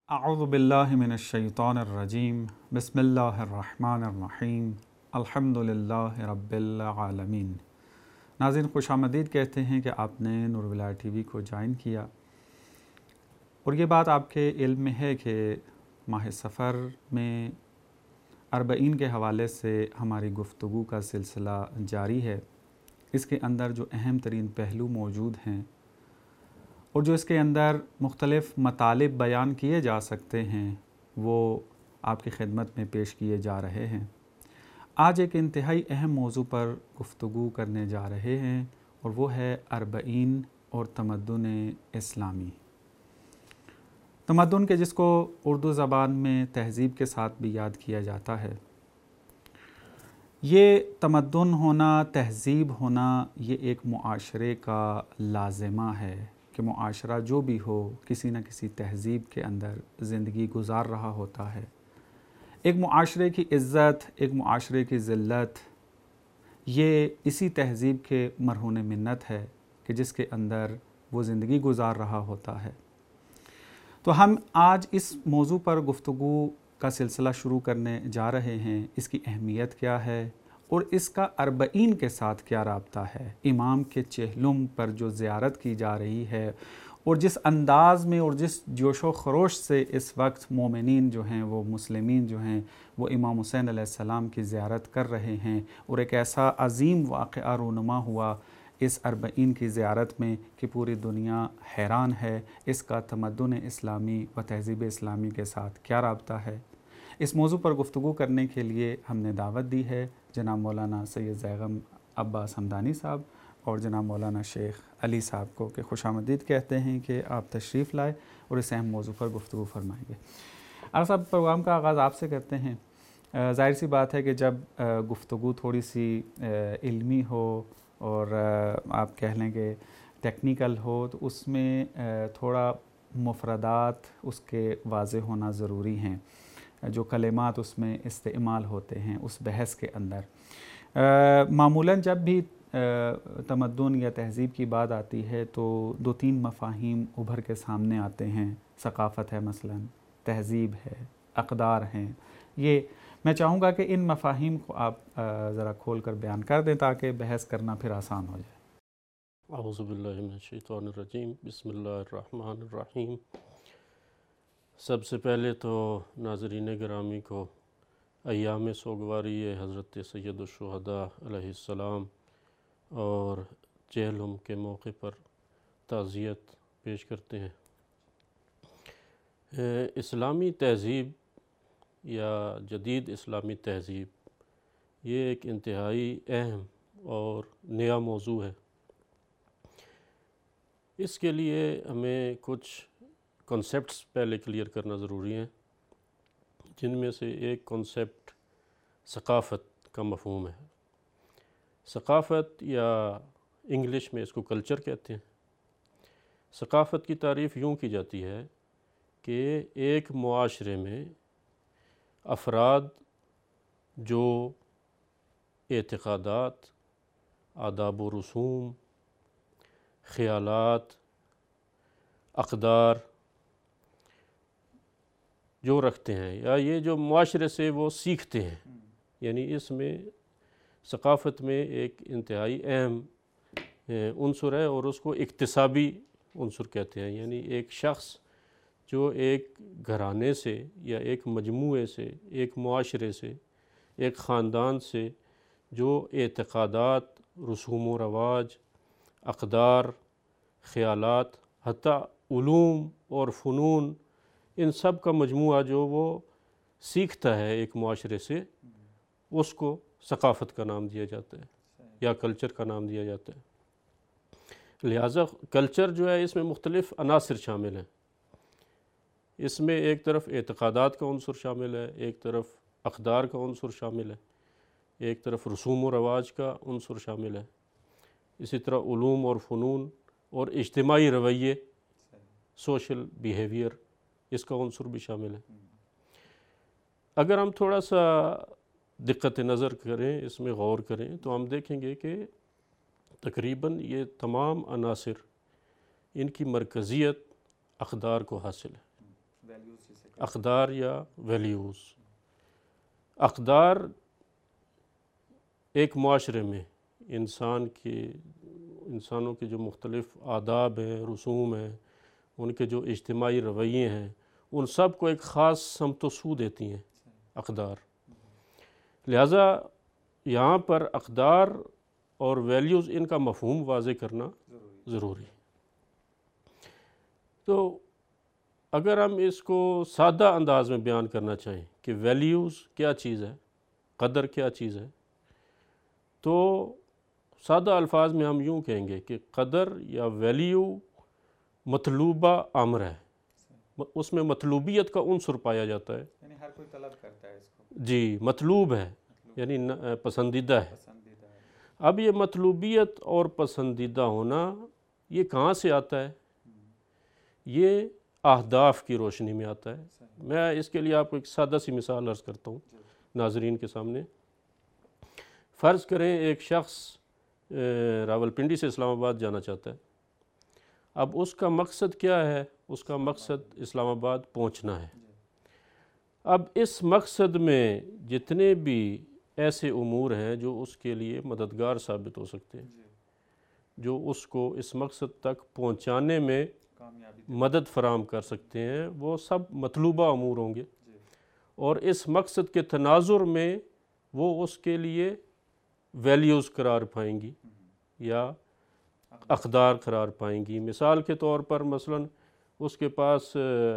اعوذ باللہ من الشیطان الرجیم بسم اللہ الرحمن الرحیم الحمد للہ رب العالمین۔ ناظرین خوش آمدید کہتے ہیں کہ آپ نے نور ولایت ٹی وی کو جوائن کیا، اور یہ بات آپ کے علم میں ہے کہ ماہ سفر میں اربعین کے حوالے سے ہماری گفتگو کا سلسلہ جاری ہے۔ اس کے اندر جو اہم ترین پہلو موجود ہیں اور جو اس کے اندر مختلف مطالب بیان کیے جا سکتے ہیں وہ آپ کی خدمت میں پیش کیے جا رہے ہیں۔ آج ایک انتہائی اہم موضوع پر گفتگو کرنے جا رہے ہیں، اور وہ ہے اربعین اور تمدن اسلامی۔ تمدن کے جس کو اردو زبان میں تہذیب کے ساتھ بھی یاد کیا جاتا ہے۔ یہ تمدن ہونا، تہذیب ہونا، یہ ایک معاشرے کا لازمہ ہے کہ معاشرہ جو بھی ہو کسی نہ کسی تہذیب کے اندر زندگی گزار رہا ہوتا ہے۔ ایک معاشرے کی عزت، ایک معاشرے کی ذلت، یہ اسی تہذیب کے مرہون منت ہے کہ جس کے اندر وہ زندگی گزار رہا ہوتا ہے۔ تو ہم آج اس موضوع پر گفتگو کا سلسلہ شروع کرنے جا رہے ہیں۔ اس کی اہمیت کیا ہے اور اس کا اربعین کے ساتھ کیا رابطہ ہے؟ امام کے چہلم پر جو زیارت کی جا رہی ہے اور جس انداز میں اور جس جوش و خروش سے اس وقت مومنین جو ہیں، وہ مسلمین جو ہیں، وہ امام حسین علیہ السلام کی زیارت کر رہے ہیں، اور ایک ایسا عظیم واقعہ رونما ہوا اس اربعین کی زیارت میں کہ پوری دنیا حیران ہے۔ اس کا تمدن اسلامی و تہذیب اسلامی کے ساتھ کیا رابطہ ہے؟ اس موضوع پر گفتگو کرنے کے لیے ہم نے دعوت دی ہے جناب مولانا سید زیغم عباس ہمدانی صاحب اور جناب مولانا شیخ علی صاحب کو، کہ خوش آمدید کہتے ہیں کہ آپ تشریف لائے اور اس اہم موضوع پر گفتگو فرمائیں گے۔ صاحب، پروگرام کا آغاز آپ سے کرتے ہیں۔ ظاہر سی بات ہے کہ جب گفتگو تھوڑی سی علمی ہو اور آپ کہہ لیں کہ ٹیکنیکل ہو، تو اس میں تھوڑا مفردات اس کے واضح ہونا ضروری ہیں، جو کلمات اس میں استعمال ہوتے ہیں اس بحث کے اندر۔ معمولاً جب بھی تمدن یا تہذیب کی بات آتی ہے تو دو تین مفاہیم ابھر کے سامنے آتے ہیں۔ ثقافت ہے، مثلاً تہذیب ہے، اقدار ہیں۔ یہ میں چاہوں گا کہ ان مفاہیم کو آپ ذرا کھول کر بیان کر دیں تاکہ بحث کرنا پھر آسان ہو جائے۔ اعوذ باللہ من الشیطان الرجیم، بسم اللہ الرحمن الرحیم۔ سب سے پہلے تو ناظرین گرامی کو ایام سوگواری حضرت سید الشہداء علیہ السلام اور چہلم کے موقع پر تعزیت پیش کرتے ہیں۔ اسلامی تہذیب یا جدید اسلامی تہذیب یہ ایک انتہائی اہم اور نیا موضوع ہے۔ اس کے لیے ہمیں کچھ کنسیپٹس پہلے کلیئر کرنا ضروری ہیں، جن میں سے ایک کنسیپٹ ثقافت کا مفہوم ہے۔ ثقافت یا انگلش میں اس کو کلچر کہتے ہیں۔ ثقافت کی تعریف یوں کی جاتی ہے کہ ایک معاشرے میں افراد جو اعتقادات، آداب و رسوم، خیالات، اقدار جو رکھتے ہیں، یا یہ جو معاشرے سے وہ سیکھتے ہیں، یعنی اس میں ثقافت میں ایک انتہائی اہم عنصر ہے، اور اس کو اکتسابی عنصر کہتے ہیں۔ یعنی ایک شخص جو ایک گھرانے سے یا ایک مجموعے سے، ایک معاشرے سے، ایک خاندان سے جو اعتقادات، رسوم و رواج، اقدار، خیالات، حتیٰ علوم اور فنون، ان سب کا مجموعہ جو وہ سیکھتا ہے ایک معاشرے سے، اس کو ثقافت کا نام دیا جاتا ہے یا کلچر کا نام دیا جاتا ہے۔ لہٰذا کلچر جو ہے اس میں مختلف عناصر شامل ہیں۔ اس میں ایک طرف اعتقادات کا عنصر شامل ہے، ایک طرف اقدار کا عنصر شامل ہے، ایک طرف رسوم و رواج کا عنصر شامل ہے، اسی طرح علوم اور فنون اور اجتماعی رویے، سوشل بیہیویئر، اس کا عنصر بھی شامل ہے۔ اگر ہم تھوڑا سا دقت نظر کریں، اس میں غور کریں، تو ہم دیکھیں گے کہ تقریباً یہ تمام عناصر، ان کی مرکزیت اقدار کو حاصل ہے۔ اقدار یا ویلیوز. اقدار ایک معاشرے میں انسانوں کے جو مختلف آداب ہیں، رسوم ہیں، ان کے جو اجتماعی رویے ہیں، ان سب کو ایک خاص سمت و سو دیتی ہیں اقدار. لہٰذا یہاں پر اقدار اور ویلیوز ان کا مفہوم واضح کرنا ضروری ہے. تو اگر ہم اس کو سادہ انداز میں بیان کرنا چاہیں کہ ویلیوز کیا چیز ہے، قدر کیا چیز ہے، تو سادہ الفاظ میں ہم یوں کہیں گے کہ قدر یا ویلیو مطلوبہ امر ہے. اس میں مطلوبیت کا عنصر پایا جاتا ہے. یعنی ہر کوئی طلب کرتا ہے اس کو. جی، مطلوب ہے یعنی پسندیدہ ہے. اب یہ مطلوبیت اور پسندیدہ ہونا یہ کہاں سے آتا ہے؟ یہ اہداف کی روشنی میں آتا ہے. میں اس کے لیے آپ کو ایک سادہ سی مثال عرض کرتا ہوں ناظرین کے سامنے. فرض کریں ایک شخص راولپنڈی سے اسلام آباد جانا چاہتا ہے. اب اس کا مقصد کیا ہے؟ اس کا مقصد اسلام آباد پہنچنا ہے. اب اس مقصد میں جتنے بھی ایسے امور ہیں جو اس کے لیے مددگار ثابت ہو سکتے ہیں، جو اس کو اس مقصد تک پہنچانے میں مدد فراہم کر سکتے ہیں، وہ سب مطلوبہ امور ہوں گے. اور اس مقصد کے تناظر میں وہ اس کے لیے ویلیوز قرار پائیں گی یا اقدار قرار پائیں گی. مثال کے طور پر مثلا اس کے پاس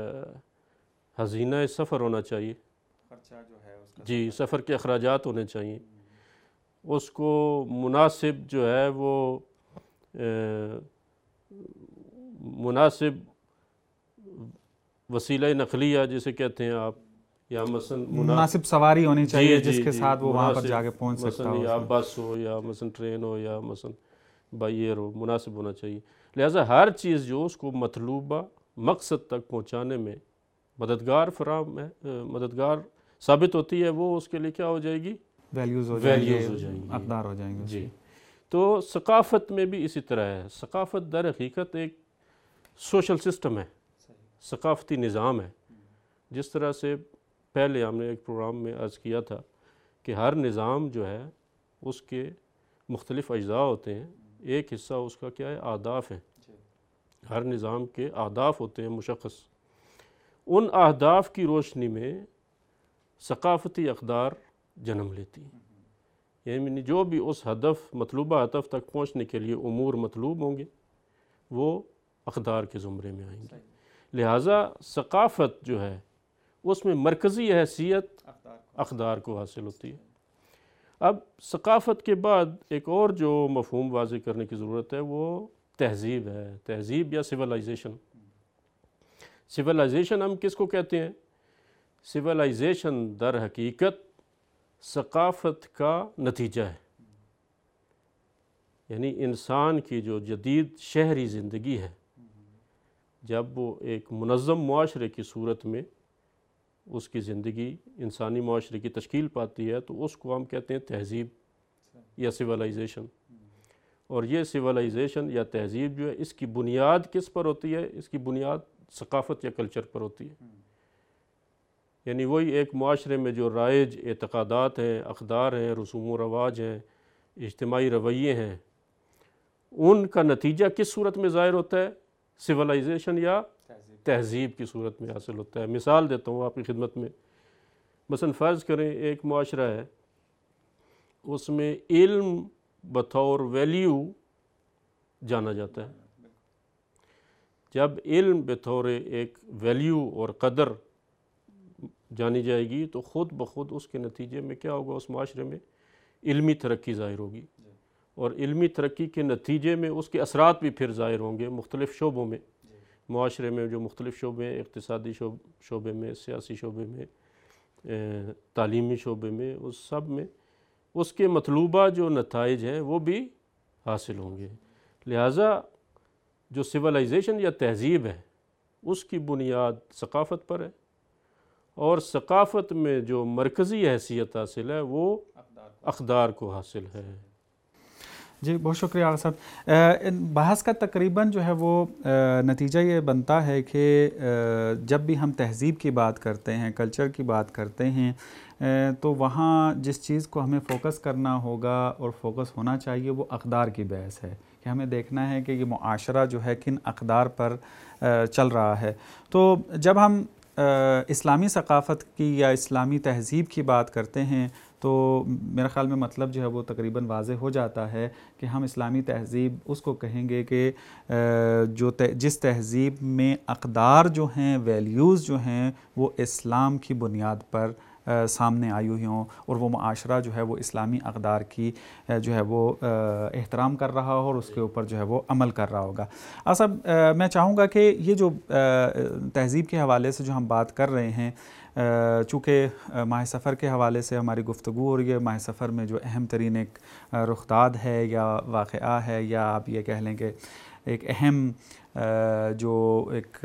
ہزینہ سفر ہونا چاہیے. جی، سفر کے اخراجات ہونے چاہیے. اس کو مناسب جو ہے وہ مناسب وسیلہ نقلیہ جسے کہتے ہیں آپ، یا مثلا مناسب سواری ہونی چاہیے جس کے ساتھ وہ وہاں پر جا کے پہنچ سکتا ہو. یا بس ہو یا مثلا ٹرین ہو یا مثلا بائی ایئر ہو، مناسب ہونا چاہیے. لہٰذا ہر چیز جو اس کو مطلوبہ مقصد تک پہنچانے میں مددگار ثابت ہوتی ہے، وہ اس کے لیے کیا ہو جائے گی؟ ویلیوز ہو جائیں گی، اقدار ہو جائیں گے. جی. تو ثقافت میں بھی اسی طرح ہے. ثقافت در حقیقت ایک سوشل سسٹم ہے، ثقافتی نظام ہے. جس طرح سے پہلے ہم نے ایک پروگرام میں عرض کیا تھا کہ ہر نظام جو ہے اس کے مختلف اجزاء ہوتے ہیں. ایک حصہ اس کا کیا ہے؟ اہداف ہیں. ہر نظام کے اہداف ہوتے ہیں مشخص. ان اہداف کی روشنی میں ثقافتی اقدار جنم لیتی ہیں. یعنی جو بھی اس مطلوبہ ہدف تک پہنچنے کے لیے امور مطلوب ہوں گے وہ اقدار کے زمرے میں آئیں گے. لہٰذا ثقافت جو ہے اس میں مرکزی حیثیت اقدار کو حاصل ہوتی ہے. اب ثقافت کے بعد ایک اور جو مفہوم واضح کرنے کی ضرورت ہے وہ تہذیب ہے. تہذیب یا سویلائزیشن. سویلائزیشن ہم کس کو کہتے ہیں؟ سویلائزیشن در حقیقت ثقافت کا نتیجہ ہے. یعنی انسان کی جو جدید شہری زندگی ہے، جب وہ ایک منظم معاشرے کی صورت میں اس کی زندگی انسانی معاشرے کی تشکیل پاتی ہے، تو اس کو ہم کہتے ہیں تہذیب یا سویلائزیشن. اور یہ سویلائزیشن یا تہذیب جو ہے اس کی بنیاد کس پر ہوتی ہے؟ اس کی بنیاد ثقافت یا کلچر پر ہوتی ہے. یعنی وہی ایک معاشرے میں جو رائج اعتقادات ہیں، اقدار ہیں، رسوم و رواج ہیں، اجتماعی رویے ہیں، ان کا نتیجہ کس صورت میں ظاہر ہوتا ہے؟ سویلائزیشن یا تہذیب کی صورت میں حاصل ہوتا ہے. مثال دیتا ہوں آپ کی خدمت میں. مثلا فرض کریں ایک معاشرہ ہے، اس میں علم بطور ویلیو جانا جاتا ہے. جب علم بطور ایک ویلیو اور قدر جانی جائے گی تو خود بخود اس کے نتیجے میں کیا ہوگا؟ اس معاشرے میں علمی ترقی ظاہر ہوگی. اور علمی ترقی کے نتیجے میں اس کے اثرات بھی پھر ظاہر ہوں گے مختلف شعبوں میں. معاشرے میں جو مختلف شعبے ہیں، اقتصادی شعبے میں، سیاسی شعبے میں، تعلیمی شعبے میں، اس سب میں اس کے مطلوبہ جو نتائج ہیں وہ بھی حاصل ہوں گے. لہٰذا جو سویلائزیشن یا تہذیب ہے اس کی بنیاد ثقافت پر ہے، اور ثقافت میں جو مرکزی حیثیت حاصل ہے وہ اقدار کو حاصل ہے. جی بہت شکریہ عارف صاحب. بحث کا تقریباً جو ہے وہ نتیجہ یہ بنتا ہے کہ جب بھی ہم تہذیب کی بات کرتے ہیں، کلچر کی بات کرتے ہیں، تو وہاں جس چیز کو ہمیں فوکس کرنا ہوگا اور فوکس ہونا چاہیے وہ اقدار کی بحث ہے، کہ ہمیں دیکھنا ہے کہ یہ معاشرہ جو ہے کن اقدار پر چل رہا ہے. تو جب ہم اسلامی ثقافت کی یا اسلامی تہذیب کی بات کرتے ہیں تو میرے خیال میں مطلب جو ہے وہ تقریباً واضح ہو جاتا ہے کہ ہم اسلامی تہذیب اس کو کہیں گے کہ جس تہذیب میں اقدار جو ہیں، ویلیوز جو ہیں، وہ اسلام کی بنیاد پر سامنے آئی ہوئی ہوں، اور وہ معاشرہ جو ہے وہ اسلامی اقدار کی جو ہے وہ احترام کر رہا ہو اور اس کے اوپر جو ہے وہ عمل کر رہا ہوگا. صاحب میں چاہوں گا کہ یہ جو تہذیب کے حوالے سے جو ہم بات کر رہے ہیں، چونکہ ماہ سفر کے حوالے سے ہماری گفتگو ہو رہی ہے، ماہ سفر میں جو اہم ترین ایک رخداد ہے یا واقعہ ہے، یا آپ یہ کہہ لیں کہ ایک اہم جو ایک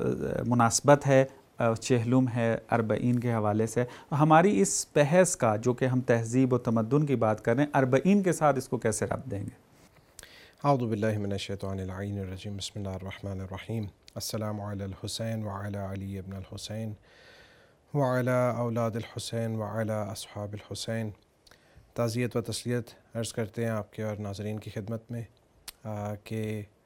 مناسبت ہے، چہلم ہے اربعین کے حوالے سے، ہماری اس بحث کا جو کہ ہم تہذیب و تمدن کی بات کر رہے ہیں، اربعین کے ساتھ اس کو کیسے ربط دیں گے؟ اعوذ باللہ من الشیطان اللعین الرجیم، بسم اللہ الرحمن الرحیم. السلام علی الحسین وعلی علی ابن الحسین وعلی اولاد الحسین وعلی اصحاب الحسین. تعزیت و تسلیت عرض کرتے ہیں آپ کے اور ناظرین کی خدمت میں کہ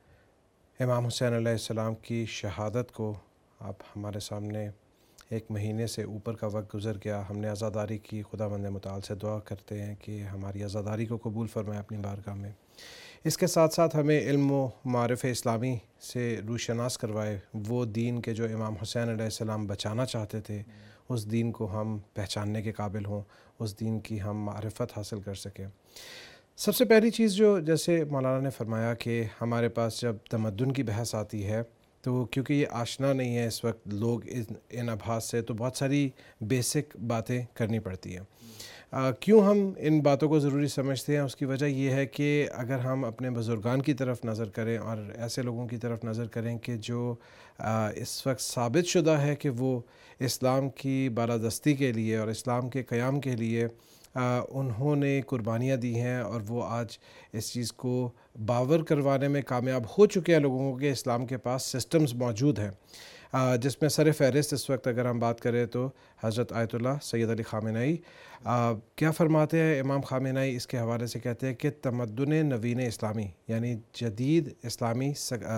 امام حسین علیہ السلام کی شہادت کو اب ہمارے سامنے ایک مہینے سے اوپر کا وقت گزر گیا. ہم نے عزاداری کی، خداوند متعال سے دعا کرتے ہیں کہ ہماری عزاداری کو قبول فرمائے اپنی بارگاہ میں. اس کے ساتھ ساتھ ہمیں علم و معرف اسلامی سے روشناس کروائے، وہ دین کے جو امام حسین علیہ السلام بچانا چاہتے تھے، اس دین کو ہم پہچاننے کے قابل ہوں، اس دین کی ہم معرفت حاصل کر سکیں. سب سے پہلی چیز جو جیسے مولانا نے فرمایا کہ ہمارے پاس جب تمدن کی بحث آتی ہے تو کیونکہ یہ آشنا نہیں ہے اس وقت لوگ ان ابحاث سے، تو بہت ساری بیسک باتیں کرنی پڑتی ہیں. کیوں ہم ان باتوں کو ضروری سمجھتے ہیں؟ اس کی وجہ یہ ہے کہ اگر ہم اپنے بزرگان کی طرف نظر کریں اور ایسے لوگوں کی طرف نظر کریں کہ جو اس وقت ثابت شدہ ہے کہ وہ اسلام کی بالادستی کے لیے اور اسلام کے قیام کے لیے انہوں نے قربانیاں دی ہیں، اور وہ آج اس چیز کو باور کروانے میں کامیاب ہو چکے ہیں لوگوں کو کہ اسلام کے پاس سسٹمز موجود ہیں، جس میں سر فہرست اس وقت اگر ہم بات کریں تو حضرت آیت اللہ سید علی خامنہئی. کیا فرماتے ہیں امام خامنہئی؟ اس کے حوالے سے کہتے ہیں کہ تمدن نوین اسلامی، یعنی جدید اسلامی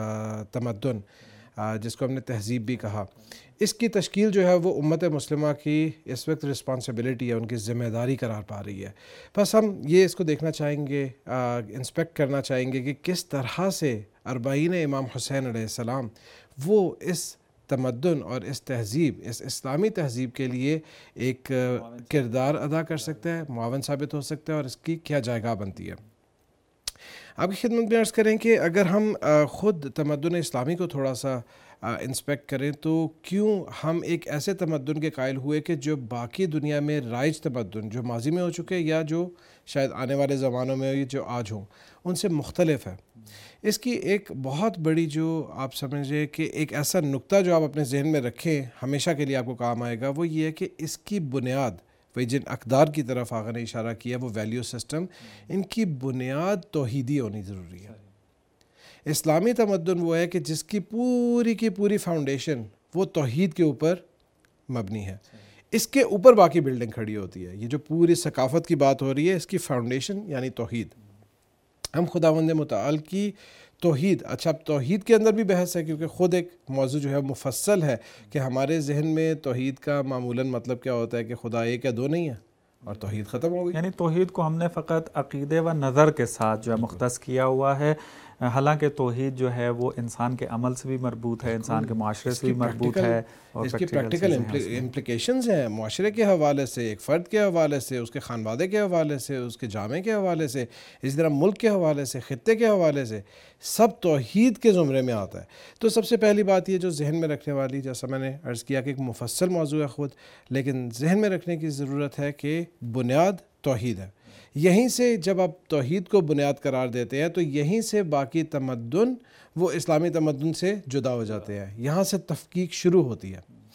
تمدن، جس کو ہم نے تہذیب بھی کہا، اس کی تشکیل جو ہے وہ امت مسلمہ کی اس وقت رسپانسبلٹی ہے، ان کی ذمہ داری قرار پا رہی ہے. بس ہم یہ اس کو دیکھنا چاہیں گے، انسپیکٹ کرنا چاہیں گے کہ کس طرح سے اربعین امام حسین علیہ السلام وہ اس تمدن اور اس تہذیب، اس اسلامی تہذیب کے لیے ایک کردار ادا کر سکتا ہے، معاون ثابت ہو سکتا ہے، اور اس کی کیا جائے بنتی ہے. آپ کی خدمت میں عرض کریں کہ اگر ہم خود تمدن اسلامی کو تھوڑا سا انسپیکٹ کریں تو کیوں ہم ایک ایسے تمدن کے قائل ہوئے کہ جو باقی دنیا میں رائج تمدن جو ماضی میں ہو چکے یا جو شاید آنے والے زمانوں میں جو آج ہوں ان سے مختلف ہے. اس کی ایک بہت بڑی جو آپ سمجھیں کہ ایک ایسا نقطہ جو آپ اپنے ذہن میں رکھیں ہمیشہ کے لیے آپ کو کام آئے گا، وہ یہ ہے کہ اس کی بنیاد، وہی جن اقدار کی طرف آقا نے اشارہ کیا، وہ ویلیو سسٹم، ان کی بنیاد توحیدی ہونی ضروری ہے. اسلامی تمدن وہ ہے کہ جس کی پوری فاؤنڈیشن وہ توحید کے اوپر مبنی ہے، اس کے اوپر باقی بلڈنگ کھڑی ہوتی ہے. یہ جو پوری ثقافت کی بات ہو رہی ہے، اس کی فاؤنڈیشن یعنی توحید. ہم خداوند متعال کی توحید، اچھا اب توحید کے اندر بھی بحث ہے کیونکہ خود ایک موضوع جو ہے مفصل ہے کہ ہمارے ذہن میں توحید کا معمولاً مطلب کیا ہوتا ہے کہ خدا ایک یا دو نہیں ہے اور توحید ختم ہو گئی. یعنی توحید کو ہم نے فقط عقیدے و نظر کے ساتھ جو ہے مختص کیا ہوا ہے، حالانکہ توحید جو ہے وہ انسان کے عمل سے بھی مربوط ہے، انسان کے معاشرے سے بھی مربوط ہے، اور اس کی پریکٹیکل امپلیکیشنز ہیں معاشرے کے حوالے سے، ایک فرد کے حوالے سے، اس کے خانوادے کے حوالے سے، اس کے جامع کے حوالے سے، اسی طرح ملک کے حوالے سے، خطے کے حوالے سے، سب توحید کے زمرے میں آتا ہے. تو سب سے پہلی بات یہ جو ذہن میں رکھنے والی، جیسا میں نے عرض کیا کہ ایک مفصل موضوع ہے خود، لیکن ذہن میں رکھنے کی ضرورت ہے کہ بنیاد توحید ہے. یہیں سے جب آپ توحید کو بنیاد قرار دیتے ہیں تو یہیں سے باقی تمدن وہ اسلامی تمدن سے جدا ہو جاتے ہیں، یہاں سے تفکیک شروع ہوتی ہے.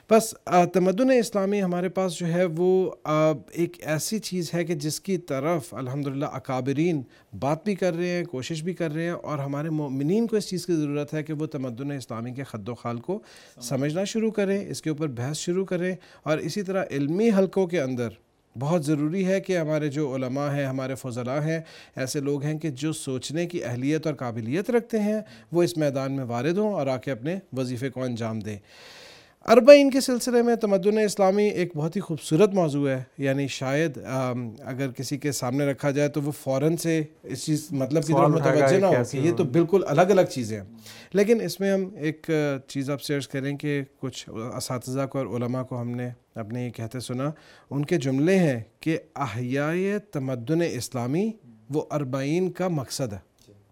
بس تمدن اسلامی ہمارے پاس جو ہے وہ ایک ایسی چیز ہے کہ جس کی طرف الحمدللہ اکابرین بات بھی کر رہے ہیں، کوشش بھی کر رہے ہیں، اور ہمارے مومنین کو اس چیز کی ضرورت ہے کہ وہ تمدن اسلامی کے خد و خال کو سمجھنا شروع کریں، اس کے اوپر بحث شروع کریں، اور اسی طرح علمی حلقوں کے اندر بہت ضروری ہے کہ ہمارے جو علماء ہیں، ہمارے فضلاء ہیں، ایسے لوگ ہیں کہ جو سوچنے کی اہلیت اور قابلیت رکھتے ہیں، وہ اس میدان میں وارد ہوں اور آ کے اپنے وظیفے کو انجام دیں۔ 40 کے سلسلے میں تمدن اسلامی ایک بہت ہی خوبصورت موضوع ہے، یعنی شاید اگر کسی کے سامنے رکھا جائے تو وہ فوراً سے اس چیز مطلب کی طرف متوجہ نہ ہو کہ یہ تو بالکل الگ الگ چیزیں ہیں، لیکن اس میں ہم ایک چیز آپ سرچ کریں کہ کچھ اساتذہ کو اور علماء کو ہم نے اپنے یہ کہتے سنا، ان کے جملے ہیں کہ احیاء تمدن اسلامی وہ 40 کا مقصد ہے۔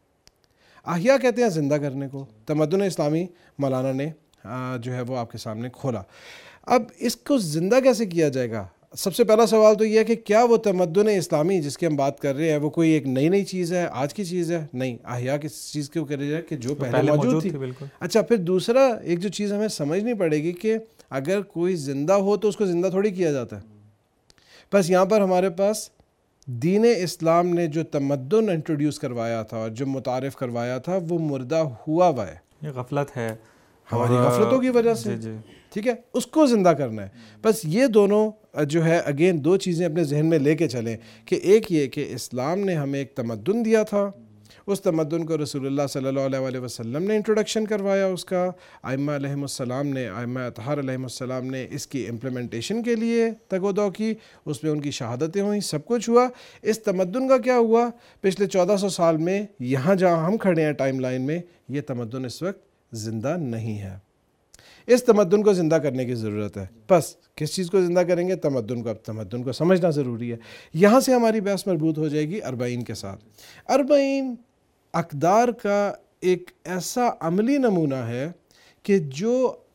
احیاء کہتے ہیں زندہ کرنے کو، تمدن اسلامی مولانا نے جو ہے وہ آپ کے سامنے کھولا۔ اب اس کو زندہ کیسے کیا جائے گا؟ سب سے پہلا سوال تو یہ ہے کہ کیا وہ تمدن اسلامی جس کی ہم بات کر رہے ہیں وہ کوئی ایک نئی چیز ہے، آج کی چیز ہے؟ نہیں، احیاء کس چیز کو کہا جائے کہ جو پہلے موجود تھی۔ اچھا، پھر دوسرا ایک جو چیز ہمیں سمجھنی پڑے گی کہ اگر کوئی زندہ ہو تو اس کو زندہ تھوڑی کیا جاتا ہے۔ بس یہاں پر ہمارے پاس دین اسلام نے جو تمدن انٹروڈیوس کروایا تھا اور جو متعارف کروایا تھا وہ مردہ ہوا ہوا ہے، یہ غفلت ہے ہماری غفلتوں کی وجہ سے، ٹھیک ہے، اس کو زندہ کرنا ہے۔ بس یہ دونوں جو ہے اگین دو چیزیں اپنے ذہن میں لے کے چلیں کہ ایک یہ کہ اسلام نے ہمیں ایک تمدن دیا تھا، اس تمدن کو رسول اللہ صلی اللہ علیہ وسلم نے انٹروڈکشن کروایا، اس کا ائمہ علیہم السلام نے، ائمہ اطہار علیہم السلام نے اس کی امپلیمنٹیشن کے لیے تگ و دو کی، اس میں ان کی شہادتیں ہوئیں، سب کچھ ہوا۔ اس تمدن کا کیا ہوا پچھلے 1400 سال میں؟ یہاں جہاں ہم کھڑے ہیں ٹائم لائن میں، یہ تمدن اس وقت زندہ نہیں ہے۔ اس تمدن کو زندہ کرنے کی ضرورت ہے۔ بس کس چیز کو زندہ کریں گے؟ تمدن کو۔ اب تمدن کو سمجھنا ضروری ہے۔ یہاں سے ہماری بحث مربوط ہو جائے گی 40 کے ساتھ۔ 40 اقدار کا ایک ایسا عملی نمونہ ہے کہ جو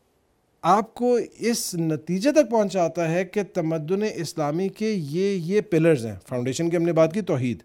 آپ کو اس نتیجے تک پہنچاتا ہے کہ تمدن اسلامی کے یہ پلرز ہیں۔ فاؤنڈیشن کی ہم نے بات کی، توحید۔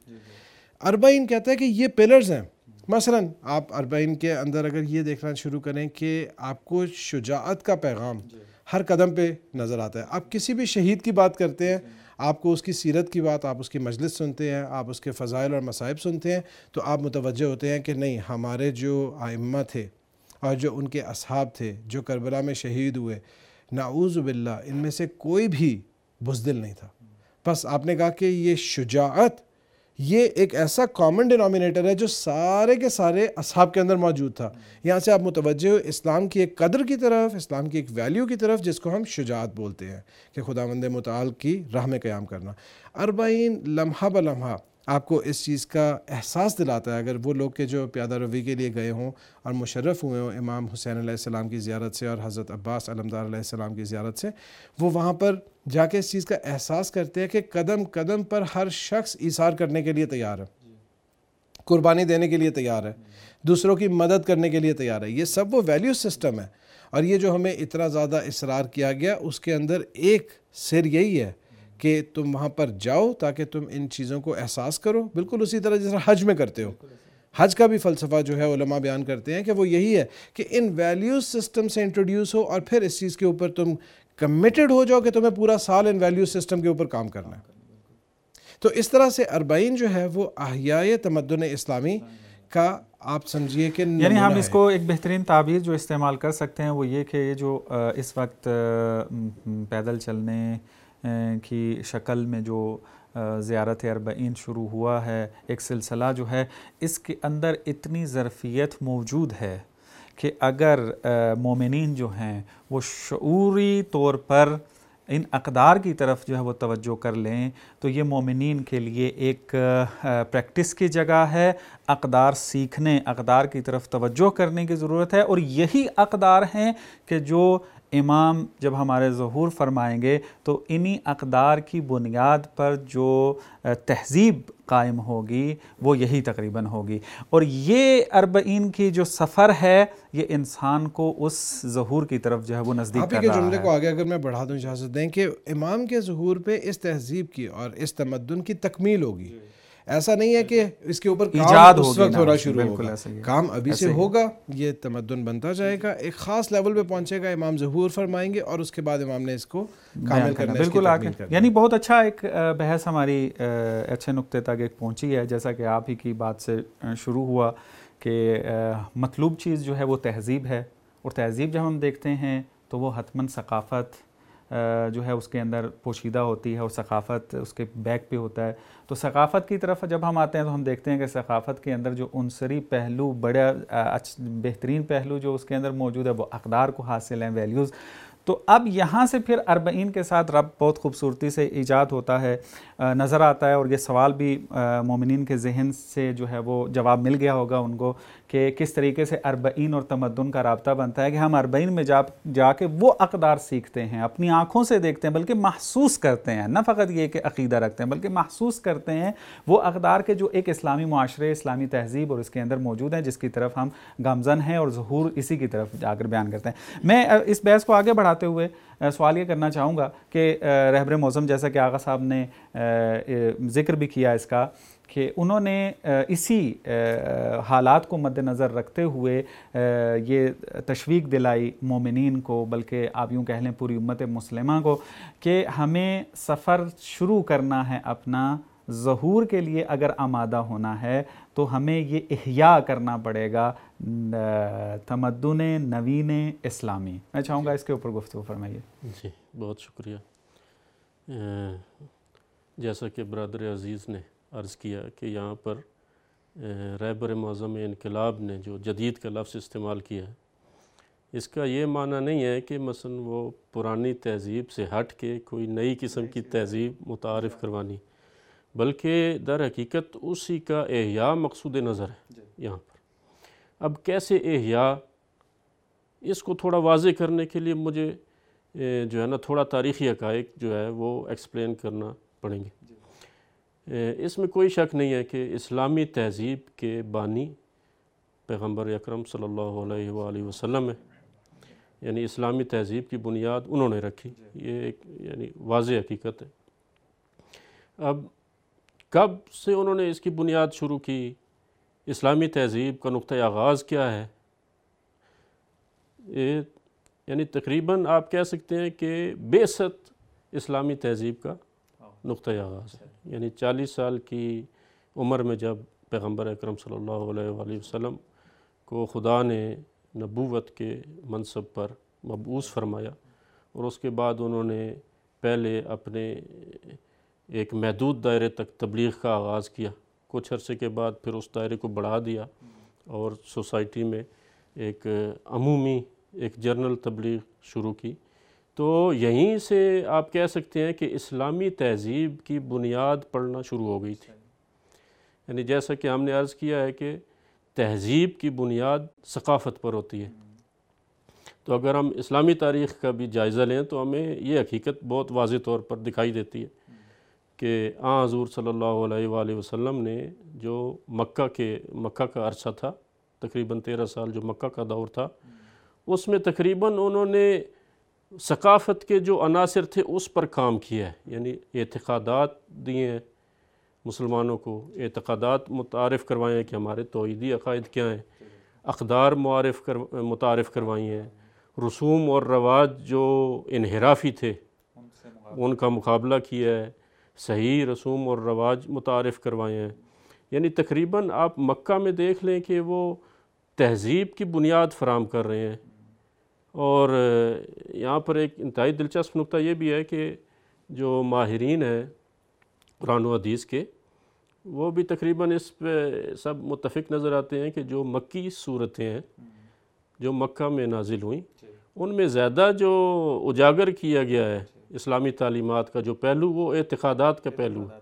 40 کہتا ہے کہ یہ پلرز ہیں۔ مثلا آپ 40 کے اندر اگر یہ دیکھنا شروع کریں کہ آپ کو شجاعت کا پیغام ہر قدم پہ نظر آتا ہے۔ آپ کسی بھی شہید کی بات کرتے ہیں، آپ کو اس کی سیرت کی بات، آپ اس کی مجلس سنتے ہیں، آپ اس کے فضائل اور مصائب سنتے ہیں، تو آپ متوجہ ہوتے ہیں کہ نہیں، ہمارے جو ائمہ تھے اور جو ان کے اصحاب تھے جو کربلا میں شہید ہوئے، نعوذ باللہ ان میں سے کوئی بھی بزدل نہیں تھا۔ بس آپ نے کہا کہ یہ شجاعت یہ ایک ایسا کامن ڈینومینیٹر ہے جو سارے کے سارے اصحاب کے اندر موجود تھا۔ یہاں سے آپ متوجہ ہو اسلام کی ایک قدر کی طرف، اسلام کی ایک ویلیو کی طرف، جس کو ہم شجاعت بولتے ہیں کہ خداوند متعال کی راہ میں قیام کرنا۔ 40 لمحہ بلمحہ آپ کو اس چیز کا احساس دلاتا ہے۔ اگر وہ لوگ کے جو پیادہ روی کے لیے گئے ہوں اور مشرف ہوئے ہوں امام حسین علیہ السلام کی زیارت سے اور حضرت عباس علمدار علیہ السلام کی زیارت سے، وہ وہاں پر جا کے اس چیز کا احساس کرتے ہیں کہ قدم قدم پر ہر شخص ایثار کرنے کے لیے تیار ہے، قربانی دینے کے لیے تیار ہے، دوسروں کی مدد کرنے کے لیے تیار ہے۔ یہ سب وہ ویلیو سسٹم ہے، اور یہ جو ہمیں اتنا زیادہ اصرار کیا گیا اس کے اندر ایک سر یہی ہے کہ تم وہاں پر جاؤ تاکہ تم ان چیزوں کو احساس کرو، بالکل اسی طرح جس طرح حج میں کرتے ہو۔ حج کا بھی فلسفہ جو ہے علماء بیان کرتے ہیں کہ وہ یہی ہے کہ ان ویلیوز سسٹم سے انٹروڈیوس ہو اور پھر اس چیز کے اوپر تم کمیٹڈ ہو جاؤ کہ تمہیں پورا سال ان ویلیوز سسٹم کے اوپر کام کرنا ہے۔ تو اس طرح سے 40 جو ہے وہ احیاء تمدن اسلامی کا آپ سمجھیے کہ یعنی ہم اس کو ایک بہترین تعبیر جو استعمال کر سکتے ہیں وہ یہ کہ یہ جو اس وقت پیدل چلنے کی شکل میں جو زیارت 40 شروع ہوا ہے، ایک سلسلہ جو ہے، اس کے اندر اتنی ظرفیت موجود ہے کہ اگر مومنین جو ہیں وہ شعوری طور پر ان اقدار کی طرف جو ہے وہ توجہ کر لیں تو یہ مومنین کے لیے ایک پریکٹس کی جگہ ہے۔ اقدار سیکھنے، اقدار کی طرف توجہ کرنے کی ضرورت ہے، اور یہی اقدار ہیں کہ جو امام جب ہمارے ظہور فرمائیں گے تو انہی اقدار کی بنیاد پر جو تہذیب قائم ہوگی وہ یہی تقریباً ہوگی، اور یہ 40 کی جو سفر ہے یہ انسان کو اس ظہور کی طرف جو ہے وہ نزدیک کر رہا ہے۔ آپ ہی کے جملے کو آگے اگر میں بڑھا دوں اجازت دیں کہ امام کے ظہور پہ اس تہذیب کی اور اس تمدن کی تکمیل ہوگی۔ ایسا نہیں ہے کہ اس کے اوپر ایجاد کام اس ہوگی وقت نا، ہونا شروع بالکل ہوگا، ایسا ہی ہے، کام ابھی ایسے سے ہی ہے۔ ہوگا، یہ تمدن بنتا جائے گا، ایک خاص لیول پہ پہنچے گا، امام ظہور فرمائیں گے اور اس کے بعد امام نے اس کو کامل کرنا ہے، اس کی بالکل آ تکمیل کے، کرنا ہے۔ یعنی بہت اچھا ایک بحث ہماری اچھے نقطے تک ایک پہنچی ہے، جیسا کہ آپ ہی کی بات سے شروع ہوا کہ مطلوب چیز جو ہے وہ تہذیب ہے، اور تہذیب جب ہم دیکھتے ہیں تو وہ حتماً ثقافت جو ہے اس کے اندر پوشیدہ ہوتی ہے، اور ثقافت اس کے بیک پہ ہوتا ہے۔ تو ثقافت کی طرف جب ہم آتے ہیں تو ہم دیکھتے ہیں کہ ثقافت کے اندر جو عنصری پہلو، بڑا بہترین پہلو جو اس کے اندر موجود ہے وہ اقدار کو حاصل ہیں، ویلیوز۔ تو اب یہاں سے پھر اربعین کے ساتھ رب بہت خوبصورتی سے ایجاد ہوتا ہے، نظر آتا ہے، اور یہ سوال بھی مومنین کے ذہن سے جو ہے وہ جواب مل گیا ہوگا ان کو کہ کس طریقے سے اربعین اور تمدن کا رابطہ بنتا ہے، کہ ہم اربعین میں جا کے وہ اقدار سیکھتے ہیں، اپنی آنکھوں سے دیکھتے ہیں، بلکہ محسوس کرتے ہیں، نہ فقط یہ کہ عقیدہ رکھتے ہیں بلکہ محسوس کرتے ہیں وہ اقدار کے جو ایک اسلامی معاشرے، اسلامی تہذیب اور اس کے اندر موجود ہیں، جس کی طرف ہم گامزن ہیں، اور ظہور اسی کی طرف جا کر بیان کرتے ہیں۔ میں اس بحث کو آگے بڑھاتے ہوئے سوال یہ کرنا چاہوں گا کہ رہبر معظم، جیسا کہ آغا صاحب نے ذکر بھی کیا اس کا، کہ انہوں نے اسی حالات کو مد نظر رکھتے ہوئے یہ تشویق دلائی مومنین کو، بلکہ آپ یوں کہہ لیں پوری امت مسلمہ کو، کہ ہمیں سفر شروع کرنا ہے اپنا ظہور کے لیے، اگر آمادہ ہونا ہے تو ہمیں یہ احیاء کرنا پڑے گا تمدن نوین اسلامی۔ میں چاہوں گا اس کے اوپر گفتگو فرمائیے۔ جی بہت شکریہ۔ جیسا کہ برادر عزیز نے عرض کیا کہ یہاں پر رہبر معظم انقلاب نے جو جدید کا لفظ استعمال کیا ہے، اس کا یہ معنی نہیں ہے کہ مثلا وہ پرانی تہذیب سے ہٹ کے کوئی نئی قسم کی تہذیب متعارف کروانی، بلکہ در حقیقت اسی کا احیاء مقصود نظر ہے یہاں پر۔ اب کیسے احیاء، اس کو تھوڑا واضح کرنے کے لیے مجھے جو ہے نا تھوڑا تاریخی حقائق جو ہے وہ ایکسپلین کرنا پڑیں گے۔ اس میں کوئی شک نہیں ہے کہ اسلامی تہذیب کے بانی پیغمبر اکرم صلی اللہ علیہ وآلہ وسلم ہے، یعنی اسلامی تہذیب کی بنیاد انہوں نے رکھی، یہ ایک یعنی واضح حقیقت ہے۔ اب کب سے انہوں نے اس کی بنیاد شروع کی، اسلامی تہذیب کا نقطہ آغاز کیا ہے، یعنی تقریباً آپ کہہ سکتے ہیں کہ بعثت اسلامی تہذیب کا نقطہ آغاز ہے، یعنی 40 سال کی عمر میں جب پیغمبر اکرم صلی اللہ علیہ وآلہ وسلم کو خدا نے نبوت کے منصب پر مبعوث فرمایا، اور اس کے بعد انہوں نے پہلے اپنے ایک محدود دائرے تک تبلیغ کا آغاز کیا، کچھ عرصے کے بعد پھر اس دائرے کو بڑھا دیا اور سوسائٹی میں ایک عمومی ایک جنرل تبلیغ شروع کی۔ تو یہیں سے آپ کہہ سکتے ہیں کہ اسلامی تہذیب کی بنیاد پڑنا شروع ہو گئی تھی، یعنی جیسا کہ ہم نے عرض کیا ہے کہ تہذیب کی بنیاد ثقافت پر ہوتی ہے۔ تو اگر ہم اسلامی تاریخ کا بھی جائزہ لیں تو ہمیں یہ حقیقت بہت واضح طور پر دکھائی دیتی ہے کہ حضور صلی اللہ علیہ وآلہ وسلم نے جو مکہ کا عرصہ تھا، تقریباً 13 سال جو مکہ کا دور تھا، اس میں تقریباً انہوں نے ثقافت کے جو عناصر تھے اس پر کام کیا ہے، یعنی اعتقادات دیے ہیں مسلمانوں کو، اعتقادات متعارف کروائے ہیں کہ ہمارے توحیدی عقائد کیا ہیں، اقدار متعارف کروائی ہیں، رسوم اور رواج جو انحرافی تھے ان کا مقابلہ کیا ہے، صحیح رسوم اور رواج متعارف کروائے ہیں، یعنی تقریباً آپ مکہ میں دیکھ لیں کہ وہ تہذیب کی بنیاد فراہم کر رہے ہیں۔ اور یہاں پر ایک انتہائی دلچسپ نقطہ یہ بھی ہے کہ جو ماہرین ہیں قرآن و حدیث کے، وہ بھی تقریباً اس پہ سب متفق نظر آتے ہیں کہ جو مکی صورتیں ہیں جو مکہ میں نازل ہوئیں، ان میں زیادہ جو اجاگر کیا گیا ہے اسلامی تعلیمات کا جو پہلو، وہ اعتقادات کا پہلو ہے۔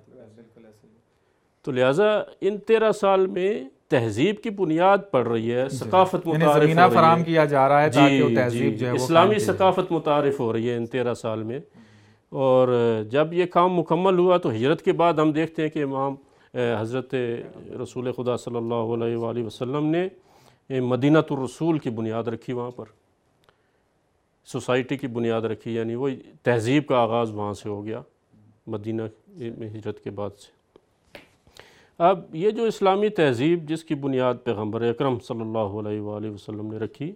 تو لہٰذا ان 13 سال میں تہذیب کی بنیاد پڑ رہی ہے، ثقافت متعارف ہو رہی ہے، زمینہ فراہم کیا جا رہا ہے تاکہ وہ تہذیب جو ہے وہ اسلامی ثقافت متعارف ہو رہی ہے ان 13 سال میں۔ اور جب یہ کام مکمل ہوا تو ہجرت کے بعد ہم دیکھتے ہیں کہ امام حضرت رسول خدا صلی اللہ علیہ وآلہ وسلم نے مدینۃ الرسول کی بنیاد رکھی، وہاں پر سوسائٹی کی بنیاد رکھی، یعنی وہ تہذیب کا آغاز وہاں سے ہو گیا مدینہ میں ہجرت کے بعد سے۔ اب یہ جو اسلامی تہذیب جس کی بنیاد پیغمبر اکرم صلی اللہ علیہ وآلہ وسلم نے رکھی،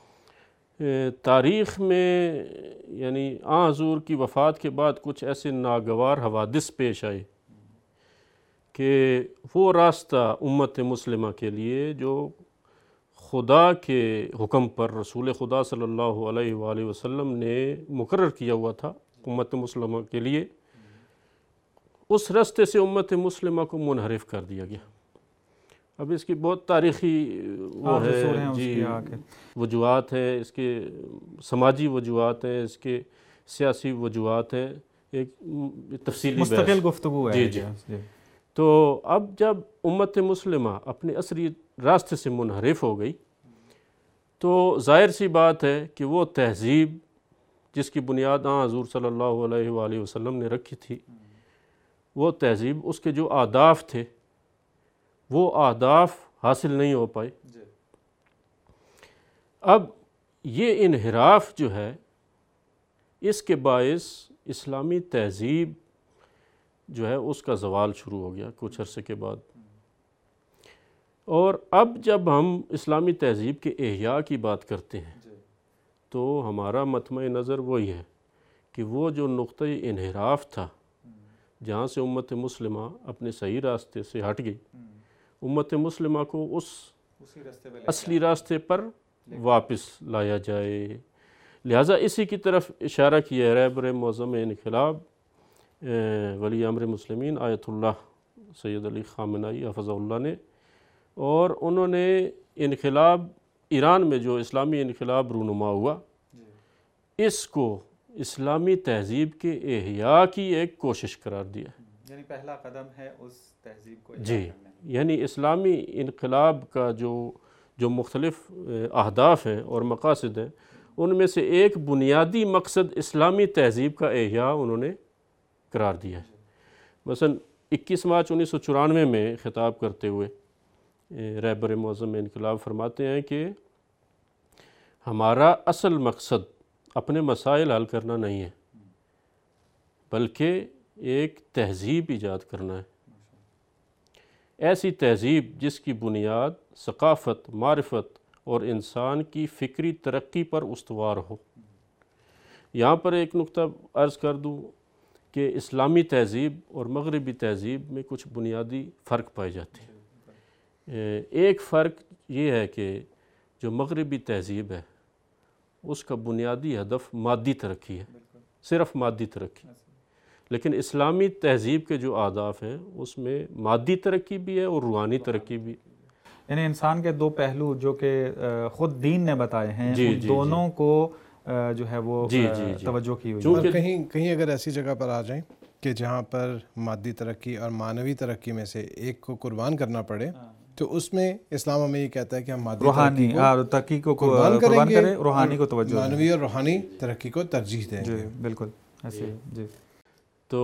تاریخ میں یعنی آن حضور کی وفات کے بعد کچھ ایسے ناگوار حوادث پیش آئے کہ وہ راستہ امت مسلمہ کے لیے جو خدا کے حکم پر رسول خدا صلی اللہ علیہ وآلہ وسلم نے مقرر کیا ہوا تھا امت مسلمہ کے لیے، اس راستے سے امت مسلمہ کو منحرف کر دیا گیا۔ اب اس کی بہت تاریخی وہ ہے جی وجوہات ہیں، اس کے سماجی وجوہات ہیں، اس کے سیاسی وجوہات ہیں، ایک تفصیلی مستقل گفتگو ہے۔ جی تو اب جب امت مسلمہ اپنے اصلی راستے سے منحرف ہو گئی تو ظاہر سی بات ہے کہ وہ تہذیب جس کی بنیاد حضور صلی اللہ علیہ وآلہ وسلم نے رکھی تھی، وہ تہذیب، اس کے جو اہداف تھے وہ اہداف حاصل نہیں ہو پائے۔ اب یہ انحراف جو ہے اس کے باعث اسلامی تہذیب جو ہے اس کا زوال شروع ہو گیا کچھ عرصے کے بعد۔ اور اب جب ہم اسلامی تہذیب کے احیاء کی بات کرتے ہیں تو ہمارا مطمع نظر وہی ہے کہ وہ جو نقطۂ انحراف تھا جہاں سے امت مسلمہ اپنے صحیح راستے سے ہٹ گئی، امت مسلمہ کو اس اصلی راستے پر واپس لایا جائے۔ لہٰذا اسی کی طرف اشارہ کیا ہے رہبر معظم انقلاب ولی امر مسلمین آیت اللہ سید علی خامنائی حفظہ اللہ نے، اور انہوں نے انقلاب ایران میں جو اسلامی انقلاب رونما ہوا اس کو اسلامی تہذیب کے احیاء کی ایک کوشش قرار دیا ہے۔ یعنی پہلا قدم ہے اس تہذیب کو جی، یعنی اسلامی انقلاب کا جو مختلف اہداف ہیں اور مقاصد ہیں ان میں سے ایک بنیادی مقصد اسلامی تہذیب کا احیاء انہوں نے قرار دیا ہے۔ مثلا 21 مارچ 1994 میں خطاب کرتے ہوئے رہبر معظم انقلاب فرماتے ہیں کہ ہمارا اصل مقصد اپنے مسائل حل کرنا نہیں ہے بلکہ ایک تہذیب ایجاد کرنا ہے، ایسی تہذیب جس کی بنیاد ثقافت، معرفت اور انسان کی فکری ترقی پر استوار ہو۔ یہاں پر ایک نقطہ عرض کر دوں کہ اسلامی تہذیب اور مغربی تہذیب میں کچھ بنیادی فرق پائے جاتے ہیں۔ ایک فرق یہ ہے کہ جو مغربی تہذیب ہے اس کا بنیادی ہدف مادی ترقی ہے، صرف مادی ترقی، لیکن اسلامی تہذیب کے جو اہداف ہیں اس میں مادی ترقی بھی ہے اور روحانی ترقی بھی۔ یعنی انسان کے دو پہلو جو کہ خود دین نے بتائے ہیں ان دونوں کو جو ہے وہ توجہ کی ہوئی ہے۔ اور کہیں اگر ایسی جگہ پر آ جائیں کہ جہاں پر مادی ترقی اور معنوی ترقی میں سے ایک کو قربان کرنا پڑے تو اس میں اسلام ہمیں یہ کہتا ہے کہ ہم مادی روحانی ترقی کو قربان کریں، روحانی کو توجہ، معنوی اور روحانی ترقی کو ترجیح دیں گے۔ بالکل ایسے جی۔ تو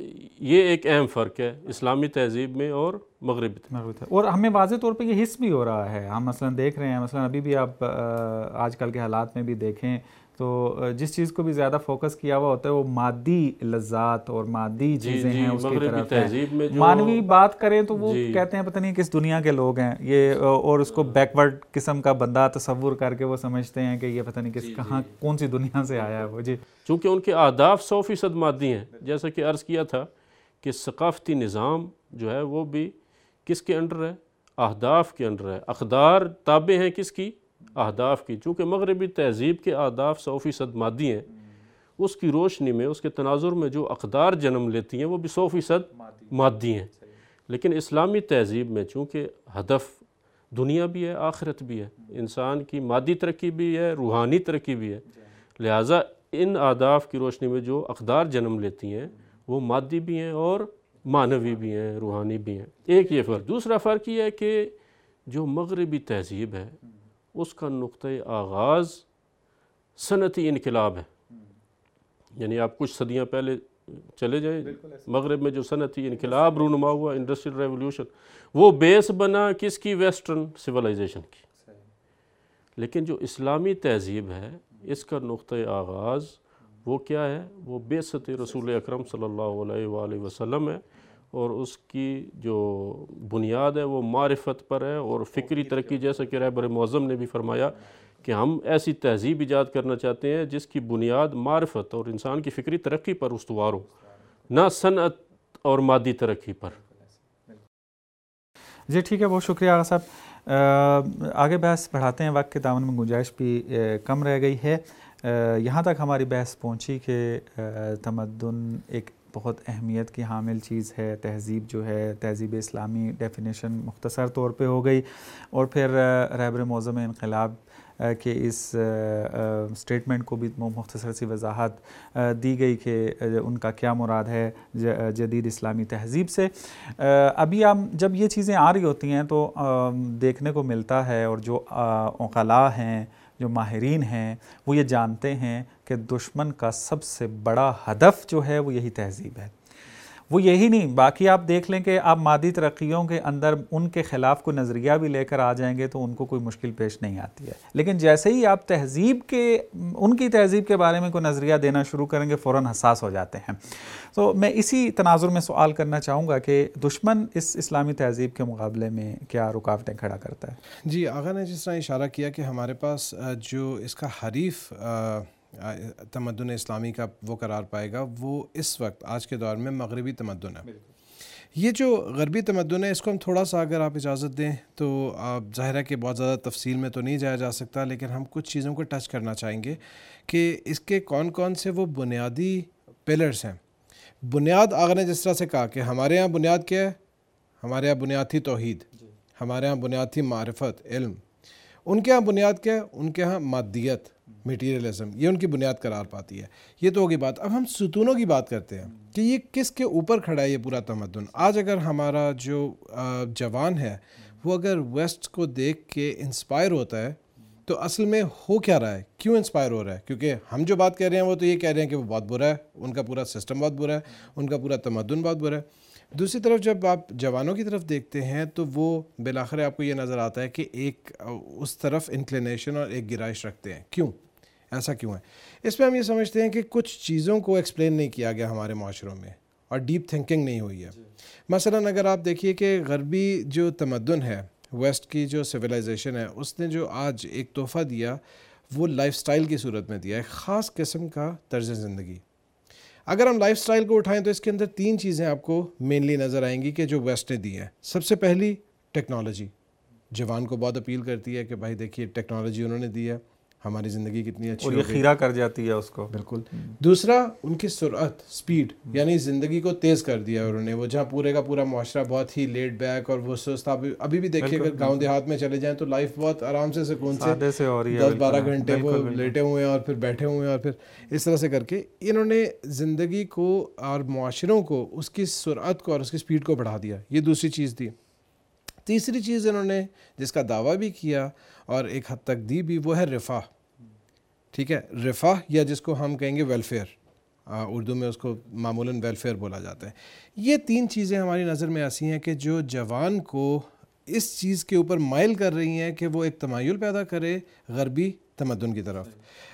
یہ ایک اہم فرق ہے اسلامی تہذیب میں اور مغربی تہذیب۔ اور ہمیں واضح طور پہ یہ حس بھی ہو رہا ہے، ہم مثلا دیکھ رہے ہیں، مثلا ابھی بھی آپ آج کل کے حالات میں بھی دیکھیں تو جس چیز کو بھی زیادہ فوکس کیا ہوا ہوتا ہے وہ مادی لذات اور مادی چیزیں ہیں اس کی طرف ہے۔ مانوی بات کریں تو وہ کہتے ہیں پتہ نہیں کس دنیا کے لوگ ہیں یہ، اور اس کو بیکورڈ قسم کا بندہ تصور کر کے وہ سمجھتے ہیں کہ یہ پتہ نہیں کس کہاں کون سی دنیا سے آیا ہے وہ۔ جی، چونکہ ان کے اہداف 100% مادی ہیں، جیسا کہ عرض کیا تھا کہ ثقافتی نظام جو ہے وہ بھی کس کے انڈر ہے؟ اہداف کے انڈر ہے۔ اقدار تابع ہیں کس کی؟ اہداف کی۔ چونکہ مغربی تہذیب کے اہداف 100% مادی ہیں، اس کی روشنی میں اس کے تناظر میں جو اقدار جنم لیتی ہیں وہ بھی 100% مادی ہیں۔ لیکن اسلامی تہذیب میں چونکہ ہدف دنیا بھی ہے، آخرت بھی ہے، انسان کی مادی ترقی بھی ہے، روحانی ترقی بھی ہے، لہٰذا ان اہداف کی روشنی میں جو اقدار جنم لیتی ہیں وہ مادی بھی ہیں اور معنوی بھی ہیں، روحانی بھی ہیں۔ ایک یہ فرق۔ دوسرا فرق یہ ہے کہ جو مغربی تہذیب ہے اس کا نقطۂ آغاز صنعتی انقلاب ہے، یعنی آپ کچھ صدیاں پہلے چلے جائیں، مغرب میں جو صنعتی انقلاب رونما ہوا، انڈسٹریل ریولوشن، وہ بیس بنا کس کی؟ ویسٹرن سویلائزیشن کی۔ لیکن جو اسلامی تہذیب ہے اس کا نقطۂ آغاز وہ کیا ہے؟ وہ بعثت رسول اکرم صلی اللہ علیہ وآلہ وسلم ہے، اور اس کی جو بنیاد ہے وہ معرفت پر ہے اور فکری ترقی، جیسا کہ رہبر معظم نے بھی فرمایا کہ ہم ایسی تہذیب ایجاد کرنا چاہتے ہیں جس کی بنیاد معرفت اور انسان کی فکری ترقی پر استوار ہو، نہ صنعت اور مادی ترقی پر۔ جی ٹھیک ہے، بہت شکریہ آغا صاحب۔ آگے بحث بڑھاتے ہیں، وقت کے دامن میں گنجائش بھی کم رہ گئی ہے۔ یہاں تک ہماری بحث پہنچی کہ تمدن ایک بہت اہمیت کی حامل چیز ہے، تہذیب جو ہے، تہذیب اسلامی ڈیفینیشن مختصر طور پہ ہو گئی، اور پھر رہبر معظم انقلاب کہ اس سٹیٹمنٹ کو بھی مختصر سی وضاحت دی گئی کہ ان کا کیا مراد ہے جدید اسلامی تہذیب سے۔ ابھی ہم جب یہ چیزیں آ رہی ہوتی ہیں تو دیکھنے کو ملتا ہے، اور جو عقلاء ہیں، جو ماہرین ہیں، وہ یہ جانتے ہیں کہ دشمن کا سب سے بڑا ہدف جو ہے وہ یہی تہذیب ہے۔ وہ یہی نہیں، باقی آپ دیکھ لیں کہ آپ مادی ترقیوں کے اندر ان کے خلاف کوئی نظریہ بھی لے کر آ جائیں گے تو ان کو کوئی مشکل پیش نہیں آتی ہے، لیکن جیسے ہی آپ تہذیب کے، ان کی تہذیب کے بارے میں کوئی نظریہ دینا شروع کریں گے فوراً حساس ہو جاتے ہیں۔ تو میں اسی تناظر میں سوال کرنا چاہوں گا کہ دشمن اس اسلامی تہذیب کے مقابلے میں کیا رکاوٹیں کھڑا کرتا ہے؟ جی، آغا نے جس طرح اشارہ کیا کہ ہمارے پاس جو اس کا حریف تمدن اسلامی کا وہ قرار پائے گا، وہ اس وقت آج کے دور میں مغربی تمدن ہے۔ یہ جو غربی تمدن ہے، اس کو ہم تھوڑا سا اگر آپ اجازت دیں تو ظاہر ہے کہ بہت زیادہ تفصیل میں تو نہیں جایا جا سکتا، لیکن ہم کچھ چیزوں کو ٹچ کرنا چاہیں گے کہ اس کے کون کون سے وہ بنیادی پلرز ہیں۔ بنیاد آغا نے جس طرح سے کہا کہ ہمارے یہاں بنیاد کیا ہے، ہمارے یہاں بنیاد تھی توحید، ہمارے یہاں بنیاد تھی معرفت، علم۔ ان کے ہاں بنیاد کیا ہے؟ ان کے ہاں مادیت، میٹیریلزم، یہ ان کی بنیاد قرار پاتی ہے۔ یہ تو ہوگی بات۔ اب ہم ستونوں کی بات کرتے ہیں کہ یہ کس کے اوپر کھڑا ہے یہ پورا تمدن۔ آج اگر ہمارا جو جوان ہے وہ اگر ویسٹ کو دیکھ کے انسپائر ہوتا ہے تو اصل میں ہو کیا رہا ہے، کیوں انسپائر ہو رہا ہے؟ کیونکہ ہم جو بات کہہ رہے ہیں وہ تو یہ کہہ رہے ہیں کہ وہ بہت برا ہے، ان کا پورا سسٹم بہت برا ہے، ان کا پورا تمدن بہت برا ہے۔ دوسری طرف جب آپ جوانوں کی طرف دیکھتے ہیں تو وہ بالآخر آپ کو یہ نظر آتا ہے کہ ایک اس طرف انکلینیشن اور ایک گرائش رکھتے ہیں۔ کیوں؟ ایسا کیوں ہے؟ اس میں ہم یہ سمجھتے ہیں کہ کچھ چیزوں کو ایکسپلین نہیں کیا گیا ہمارے معاشروں میں، اور ڈیپ تھنکنگ نہیں ہوئی ہے۔ مثلا اگر آپ دیکھیے کہ غربی جو تمدن ہے، ویسٹ کی جو سویلائزیشن ہے، اس نے جو آج ایک تحفہ دیا وہ لائف سٹائل کی صورت میں دیا، ایک خاص قسم کا طرز زندگی۔ اگر ہم لائف سٹائل کو اٹھائیں تو اس کے اندر تین چیزیں آپ کو مینلی نظر آئیں گی کہ جو ویسٹ نے دی ہیں۔ سب سے پہلی ٹیکنالوجی، جوان کو بہت اپیل کرتی ہے کہ بھائی دیکھیے ٹیکنالوجی انہوں نے دی ہے، ہماری زندگی کتنی اچھی اور یہ خیرہ کر جاتی ہے اس کو۔ بالکل۔ دوسرا ان کی سرعت، سپیڈ، یعنی زندگی کو تیز کر دیا انہوں نے۔ وہ جہاں پورے کا پورا معاشرہ بہت ہی لیٹ بیک اور وہ سست، ابھی بھی دیکھیے اگر گاؤں دیہات میں چلے جائیں تو لائف بہت آرام سے، سکون سے 10-12 گھنٹے وہ لیٹے ہوئے ہیں اور پھر بیٹھے ہوئے ہیں، اور پھر اس طرح سے کر کے انہوں نے زندگی کو اور معاشروں کو اس کی سرعت کو اور اس کی سپیڈ کو بڑھا دیا۔ یہ دوسری چیز تھی۔ تیسری چیز انہوں نے جس کا دعویٰ بھی کیا اور ایک حد تک دی بھی، وہ ہے رفاہ۔ ٹھیک ہے، رفاہ، یا جس کو ہم کہیں گے ویلفیئر، اردو میں اس کو معمولاً ویلفیئر بولا جاتا ہے۔ یہ تین چیزیں ہماری نظر میں ایسی ہیں کہ جو جوان کو اس چیز کے اوپر مائل کر رہی ہیں کہ وہ ایک تمایل پیدا کرے غربی تمدن کی طرف۔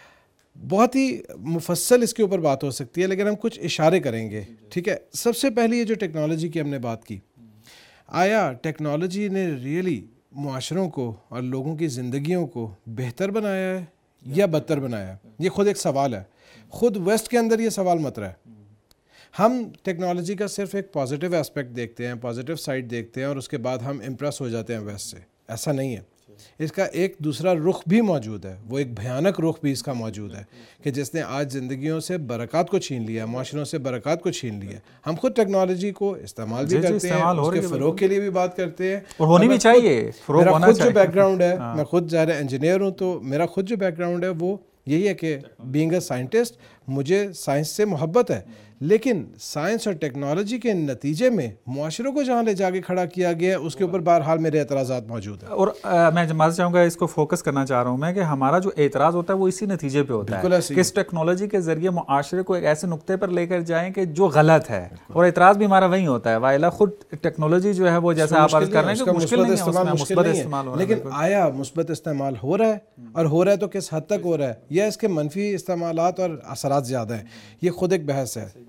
بہت ہی مفصل اس کے اوپر بات ہو سکتی ہے، لیکن ہم کچھ اشارے کریں گے۔ ٹھیک ہے، سب سے پہلی یہ جو ٹیکنالوجی کی ہم نے بات کی، آیا ٹیکنالوجی نے ریئلی معاشروں کو اور لوگوں کی زندگیوں کو بہتر بنایا ہے یا بدتر بنایا ہے؟ یہ خود ایک سوال ہے۔ خود ویسٹ کے اندر یہ سوال مطرح ہے۔ ہم ٹیکنالوجی کا صرف ایک پازیٹیو اسپیکٹ دیکھتے ہیں، پازیٹیو سائڈ دیکھتے ہیں، اور اس کے بعد ہم امپریس ہو جاتے ہیں ویسٹ سے۔ ایسا نہیں ہے، اس کا ایک دوسرا رخ بھی موجود ہے، وہ ایک بھیانک رخ بھی اس کا موجود ہے کہ جس نے آج زندگیوں سے برکات کو چھین لیا، معاشروں سے برکات کو چھین لیا۔ ہم خود ٹیکنالوجی کو استعمال بھی کرتے ہیں، اس کے فروغ کے لیے بھی بات کرتے ہیں، اور ہونی بھی چاہیے، میرا خود جو بیک گراؤنڈ ہے، میں خود ظاہر انجینئر ہوں، تو میرا خود جو بیک گراؤنڈ ہے وہ یہی ہے کہ بینگ اے سائنٹسٹ مجھے سائنس سے محبت ہے، لیکن سائنس اور ٹیکنالوجی کے نتیجے میں معاشروں کو جہاں لے جا کے کھڑا کیا گیا ہے اس کے اوپر بہرحال میرے اعتراضات موجود ہیں۔ اور میں معذرت چاہوں گا، اس کو فوکس کرنا چاہ رہا ہوں میں کہ ہمارا جو اعتراض ہوتا ہے وہ اسی نتیجے پہ ہوتا ہے کہ اس ٹیکنالوجی کے ذریعے معاشرے کو ایک ایسے نقطے پر لے کر جائیں کہ جو غلط ہے، اور اعتراض بھی ہمارا وہی ہوتا ہے۔ وائلہ خود ٹیکنالوجی جو ہے وہ جیسا آپ عرض کر رہے ہیں کہ مشکل نہیں ہے، اس میں مثبت استعمال ہو رہا ہے، لیکن آیا مثبت استعمال ہو رہا ہے، اور ہو رہا ہے تو کس حد تک ہو رہا ہے، یا اس کے منفی استعمالات اور اثرات زیادہ ہیں؟ یہ خود ایک بحث ہے۔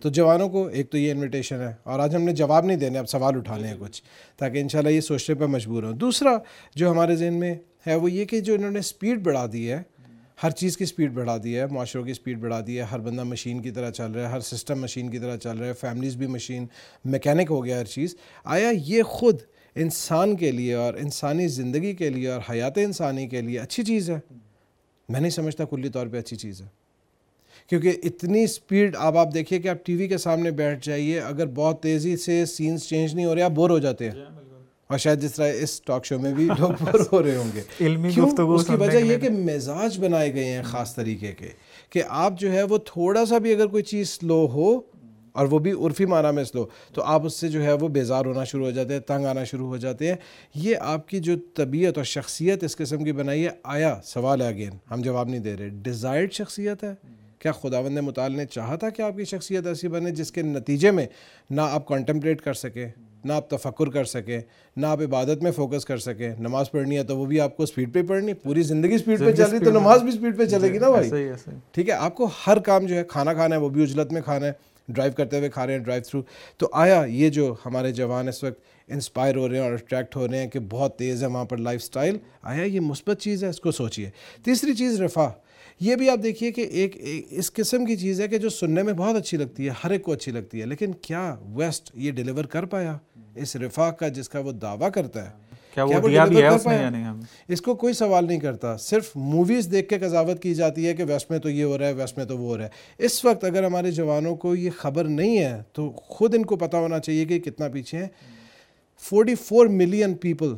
تو جوانوں کو ایک تو یہ انویٹیشن ہے، اور آج ہم نے جواب نہیں دینے، اب سوال اٹھانے ہیں کچھ، تاکہ انشاءاللہ یہ سوچنے پہ مجبور ہوں۔ دوسرا جو ہمارے ذہن میں ہے وہ یہ کہ جو انہوں نے سپیڈ بڑھا دی ہے، ہر چیز کی سپیڈ بڑھا دی ہے، معاشروں کی سپیڈ بڑھا دی ہے، ہر بندہ مشین کی طرح چل رہا ہے، ہر سسٹم مشین کی طرح چل رہا ہے، فیملیز بھی مشین، میکینک ہو گیا ہر چیز۔ آیا یہ خود انسان کے لیے اور انسانی زندگی کے لیے اور حیات انسانی کے لیے اچھی چیز ہے؟ میں نہیں سمجھتا کلی طور پہ اچھی چیز ہے، کیونکہ اتنی سپیڈ آپ دیکھیے کہ آپ ٹی وی کے سامنے بیٹھ جائیے، اگر بہت تیزی سے سینز چینج نہیں ہو رہے آپ بور ہو جاتے ہیں، اور شاید جس طرح اس ٹاک شو میں بھی لوگ بور ہو رہے ہوں گے۔ کیوں؟ اس کی وجہ یہ کہ مزاج بنائے گئے ہیں خاص طریقے کے، کہ آپ جو ہے وہ تھوڑا سا بھی اگر کوئی چیز سلو ہو، اور وہ بھی عرفی معنی میں سلو، تو آپ اس سے جو ہے وہ بیزار ہونا شروع ہو جاتے ہیں، تنگ آنا شروع ہو جاتے ہیں۔ یہ آپ کی جو طبیعت اور شخصیت اس قسم کی بنائی ہے، آیا سوال ہے اگین، ہم جواب نہیں دے رہے، ڈیزائرڈ شخصیت ہے؟ کیا خداوند متعال نے چاہا تھا کہ آپ کی شخصیت ایسی بنے جس کے نتیجے میں نہ آپ کنٹمپلیٹ کر سکیں، نہ آپ تفکر کر سکیں، نہ آپ عبادت میں فوکس کر سکیں؟ نماز پڑھنی ہے تو وہ بھی آپ کو سپیڈ پہ پڑھنی، پوری زندگی سپیڈ پہ چل رہی تو نماز بھی سپیڈ پہ چلے گی نا بھائی، ٹھیک ہے؟ آپ کو ہر کام جو ہے، کھانا کھانا ہے وہ بھی عجلت میں کھانا ہے، ڈرائیو کرتے ہوئے کھا رہے ہیں ڈرائیو تھرو۔ تو آیا یہ جو ہمارے جوان اس وقت انسپائر ہو رہے ہیں اور اٹریکٹ ہو رہے ہیں کہ بہت تیز ہے وہاں پر لائف سٹائل، آیا یہ مثبت چیز ہے؟ اس کو سوچئے۔ تیسری چیز رفاہ، یہ بھی آپ دیکھیے کہ ایک اس قسم کی چیز ہے کہ جو سننے میں بہت اچھی لگتی ہے، ہر ایک کو اچھی لگتی ہے، لیکن کیا ویسٹ یہ ڈیلیور کر پایا اس رفاہ کا جس کا وہ دعویٰ کرتا ہے؟ کیا وہ دیا بھی ہے اس نے یا نہیں؟ ہم اس کو کوئی سوال نہیں کرتا، صرف موویز دیکھ کے قضاوت کی جاتی ہے کہ ویسٹ میں تو یہ ہو رہا ہے، ویسٹ میں تو وہ ہو رہا ہے۔ اس وقت اگر ہمارے جوانوں کو یہ خبر نہیں ہے تو خود ان کو پتہ ہونا چاہیے کہ کتنا پیچھے ہیں۔ 44 ملین پیپل،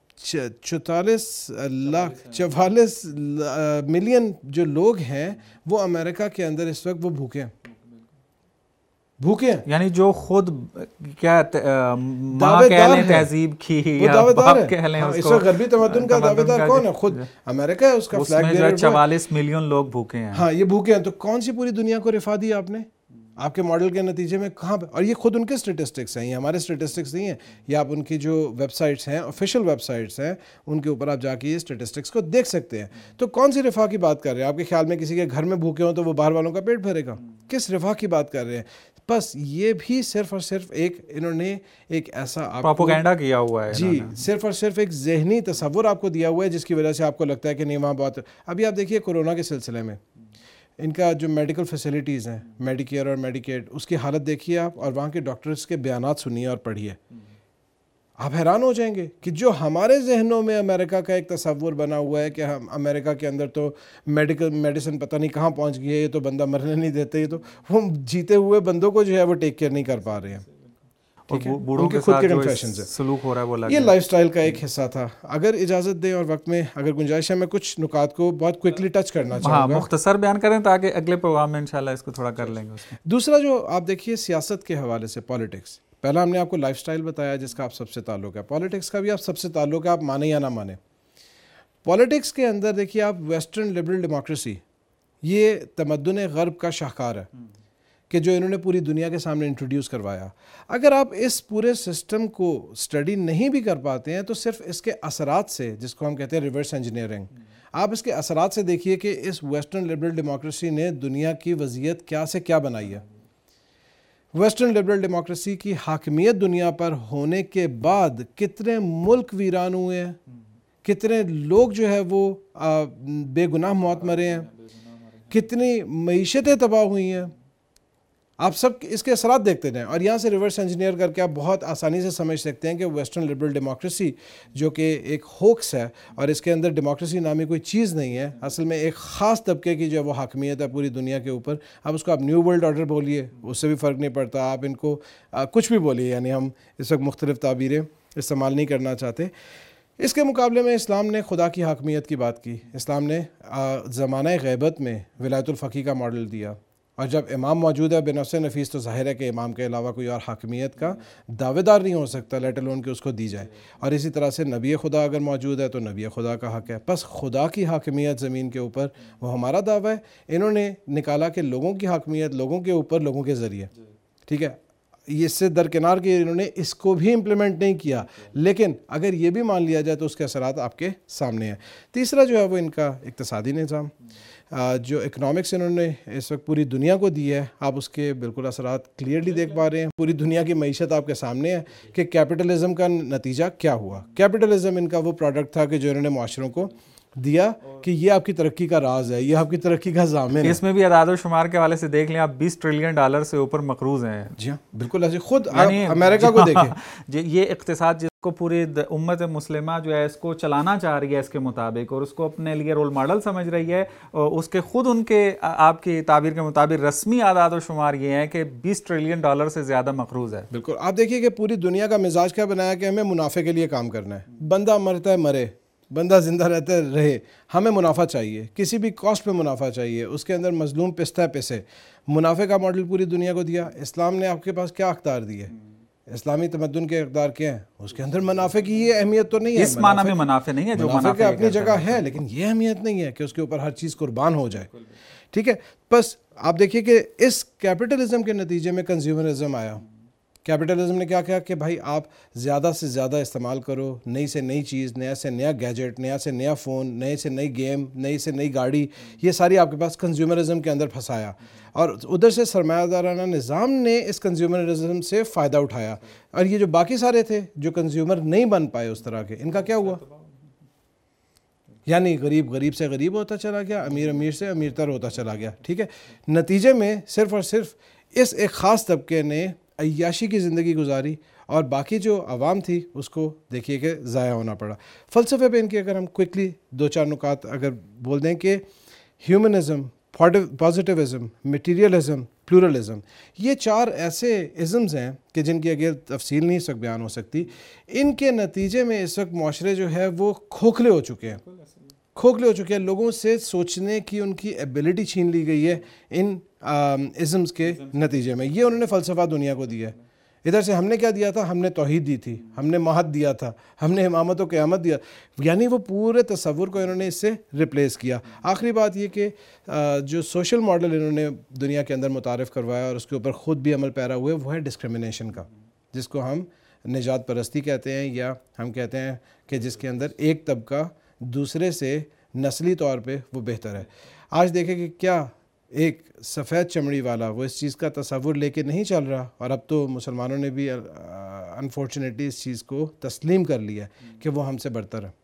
44 ملین جو لوگ ہیں وہ امریکہ کے اندر اس وقت وہ بھوکے ہیں، بھوکے ہیں، یعنی جو خود کیا ماں کہہ لیں تہذیب کی یا باپ کہہ لیں اس اس کو، وقت غربی تمدن کا دعوے دار کون ہے؟ خود امریکہ ہے، اس کا فلیگ بیئرر 44 ملین لوگ بھوکے ہیں۔ ہاں یہ بھوکے ہیں، تو کون سی پوری دنیا کو رفاہ دی آپ نے آپ کے ماڈل کے نتیجے میں؟ کہاں پہ؟ اور یہ خود ان کے سٹیٹسٹکس ہیں، یہ ہمارے سٹیٹسٹکس نہیں ہیں، یہ آپ ان کی جو ویب سائٹس ہیں، آفیشیل ویب سائٹس ہیں، ان کے اوپر آپ جا کے یہ سٹیٹسٹکس کو دیکھ سکتے ہیں۔ تو کون سی رفاہ کی بات کر رہے ہیں؟ آپ کے خیال میں کسی کے گھر میں بھوکے ہوں تو وہ باہر والوں کا پیٹ بھرے گا؟ کس رفاہ کی بات کر رہے ہیں؟ بس یہ بھی صرف اور صرف ایک انہوں نے ایک ایسا پروپیگنڈا کیا ہوا ہے، جی صرف اور صرف ایک ذہنی تصور آپ کو دیا ہوا ہے جس کی وجہ سے آپ کو لگتا ہے کہ نہیں وہاں بہت۔ ابھی آپ دیکھیے کورونا کے سلسلے میں ان کا جو میڈیکل فیسلٹیز ہیں، میڈیکیئر اور میڈیکیڈ، اس کی حالت دیکھیے آپ، اور وہاں کے ڈاکٹرز کے بیانات سنیے اور پڑھیے، آپ حیران ہو جائیں گے کہ جو ہمارے ذہنوں میں امریکہ کا ایک تصور بنا ہوا ہے کہ ہم امریکہ کے اندر تو میڈیسن پتہ نہیں کہاں پہنچ گئی ہے، یہ تو بندہ مرنے نہیں دیتے، یہ تو وہ جیتے ہوئے بندوں کو جو ہے وہ ٹیک کیئر نہیں کر پا رہے ہیں، ٹھیک ہے؟ ان کے خود کے کنفیشنز ہیں، سلوک ہو رہا ہے وہ یہ لائف سٹائل کا ایک حصہ تھا۔ اگر اجازت دیں اور وقت میں اگر گنجائش ہے میں کچھ نکات کو بہت کوئکلی ٹچ کرنا چاہوں گا، مختصر بیان کریں تاکہ اگلے پروگرام میں انشاءاللہ اس کو تھوڑا کر لیں گے۔ دوسرا جو آپ دیکھیے سیاست کے حوالے سے، پالیٹکس، پہلا ہم نے آپ کو لائف سٹائل بتایا جس کا آپ سب سے تعلق ہے، پالیٹکس کا بھی آپ سب سے تعلق ہے، آپ مانیں یا نہ مانیں۔ پالیٹکس کے اندر دیکھیے آپ ویسٹرن لبرل ڈیموکریسی، یہ تمدن غرب کا شاہکار ہے کہ جو انہوں نے پوری دنیا کے سامنے انٹروڈیوس کروایا۔ اگر آپ اس پورے سسٹم کو اسٹڈی نہیں بھی کر پاتے ہیں تو صرف اس کے اثرات سے، جس کو ہم کہتے ہیں ریورس انجینئرنگ، آپ اس کے اثرات سے دیکھیے کہ اس ویسٹرن لبرل ڈیموکریسی نے دنیا کی وضعیت کیا سے کیا بنائی ہے۔ ویسٹرن لبرل ڈیموکریسی کی حاکمیت دنیا پر ہونے کے بعد کتنے ملک ویران ہوئے ہیں، کتنے لوگ جو ہے وہ بے گناہ موت مرے ہیں، کتنی معیشتیں تباہ ہوئی ہیں، آپ سب اس کے اثرات دیکھتے ہیں۔ اور یہاں سے ریورس انجینئر کر کے آپ بہت آسانی سے سمجھ سکتے ہیں کہ ویسٹرن لبرل ڈیموکریسی جو کہ ایک ہوکس ہے، اور اس کے اندر ڈیموکریسی نامی کوئی چیز نہیں ہے، اصل میں ایک خاص طبقے کی جو ہے وہ حاکمیت ہے پوری دنیا کے اوپر۔ اب اس کو آپ نیو ورلڈ آرڈر بولیے، اس سے بھی فرق نہیں پڑتا، آپ ان کو کچھ بھی بولیے، یعنی ہم اس وقت مختلف تعبیریں استعمال نہیں کرنا چاہتے۔ اس کے مقابلے میں اسلام نے خدا کی حاکمیت کی بات کی، اسلام نے زمانہ غیبت میں ولایت الفقیہ کا ماڈل دیا، اور جب امام موجود ہے بنفس نفیس تو ظاہر ہے کہ امام کے علاوہ کوئی اور حاکمیت کا دعوے دار نہیں ہو سکتا، لیٹ الون کہ اس کو دی جائے۔ اور اسی طرح سے نبی خدا اگر موجود ہے تو نبی خدا کا حق ہے، بس خدا کی حاکمیت زمین کے اوپر وہ ہمارا دعویٰ ہے۔ انہوں نے نکالا کہ لوگوں کی حاکمیت لوگوں کے اوپر لوگوں کے ذریعے، ٹھیک ہے، یہ اس سے درکنار کے انہوں نے اس کو بھی امپلیمنٹ نہیں کیا، لیکن اگر یہ بھی مان لیا جائے تو اس کے اثرات آپ کے سامنے ہیں۔ تیسرا جو ہے وہ ان کا اقتصادی نظام، جو اکنامکس انہوں نے اس وقت پوری دنیا کو دی ہے، آپ اس کے بالکل اثرات کلیئرلی دیکھ پا رہے ہیں۔ پوری دنیا کی معیشت آپ کے سامنے ہے کہ کیپٹلزم کا نتیجہ کیا ہوا۔ کیپٹلزم ان کا وہ پروڈکٹ تھا کہ جو انہوں نے معاشروں کو دیا کہ یہ آپ کی ترقی کا راز ہے، یہ آپ کی ترقی کا ضامن ہے۔ اس میں بھی اعداد و شمار کے حوالے سے دیکھ لیں آپ، $20 ٹریلین سے اوپر مقروض ہیں۔ جی ہاں بالکل ایسے، خود امریکہ کو دیکھیں، یہ اقتصاد جس کو پوری امت مسلمہ جو ہے اس کو چلانا چاہ رہی ہے اس کے مطابق، اور اس کو اپنے لیے رول ماڈل سمجھ رہی ہے، اس کے خود ان کے آپ کی تعبیر کے مطابق رسمی اعداد و شمار یہ ہیں کہ $20 ٹریلین سے زیادہ مقروض ہے۔ بالکل آپ دیکھیے کہ پوری دنیا کا مزاج کیا بنایا کہ ہمیں منافع کے لیے کام کرنا ہے، بندہ مرتا ہے مرے، بندہ زندہ رہتا ہے رہے، ہمیں منافع چاہیے، کسی بھی کاسٹ پہ منافع چاہیے، اس کے اندر مظلوم پستا ہے پسے۔ منافع کا ماڈل پوری دنیا کو دیا۔ اسلام نے آپ کے پاس کیا اقدار دیے؟ اسلامی تمدن کے اقدار کیا ہیں؟ اس کے اندر منافع کی یہ اہمیت تو نہیں ہے، اس معنی میں منافع نہیں ہے جو منافع منافع کی اپنی جگہ ہے، لیکن یہ اہمیت نہیں ہے کہ اس کے اوپر ہر چیز قربان ہو جائے، ٹھیک ہے۔ بس آپ دیکھیے کہ اس کیپٹلزم کے نتیجے میں کنزیومرزم آیا۔ کیپٹلزم نے کیا کہا کہ بھائی آپ زیادہ سے زیادہ استعمال کرو، نئی سے نئی چیز، نیا سے نیا گیجٹ، نیا سے نیا فون، نئے سے نئی گیم، نئی سے نئی گاڑی، یہ ساری آپ کے پاس کنزیومرزم کے اندر پھنسایا، اور ادھر سے سرمایہ دارانہ نظام نے اس کنزیومرزم سے فائدہ اٹھایا، اور یہ جو باقی سارے تھے جو کنزیومر نہیں بن پائے اس طرح کے، ان کا کیا ہوا؟ یعنی غریب غریب سے غریب ہوتا چلا گیا، امیر امیر سے امیر تر ہوتا چلا گیا، ٹھیک ہے۔ نتیجے میں صرف اور صرف اس ایک خاص طبقے نے عیاشی کی زندگی گزاری، اور باقی جو عوام تھی اس کو دیکھیے کہ ضائع ہونا پڑا۔ فلسفے پہ ان کے اگر ہم کوئکلی دو چار نکات اگر بول دیں کہ ہیومنزم، پازیٹیوزم، میٹیریلزم، پلورلزم، یہ چار ایسے ازمز ہیں کہ جن کی اگر تفصیل نہیں اس وقت بیان ہو سکتی، ان کے نتیجے میں اس وقت معاشرے جو ہے وہ کھوکھلے ہو چکے ہیں، کھوکھلے ہو چکے ہیں، لوگوں سے سوچنے کی ان کی ایبلٹی چھین لی گئی ہے ان ازمز کے نتیجے میں۔ یہ انہوں نے فلسفہ دنیا کو دیا ہے۔ ادھر سے ہم نے کیا دیا تھا؟ ہم نے توحید دی تھی، ہم نے مہد دیا تھا، ہم نے امامت و قیامت دیا، یعنی وہ پورے تصور کو انہوں نے اس سے ریپلیس کیا۔ آخری بات یہ کہ جو سوشل ماڈل انہوں نے دنیا کے اندر متعارف کروایا اور اس کے اوپر خود بھی عمل پیرا ہوئے، وہ ہے ڈسکرمنیشن کا، جس کو ہم نجات پرستی کہتے ہیں، یا ہم کہتے ہیں کہ جس کے اندر ایک طبقہ دوسرے سے نسلی طور پہ وہ بہتر ہے۔ آج دیکھیں کہ کیا ایک سفید چمڑی والا وہ اس چیز کا تصور لے کے نہیں چل رہا، اور اب تو مسلمانوں نے بھی انفارچونیٹلی اس چیز کو تسلیم کر لیا کہ وہ ہم سے برتر ہے۔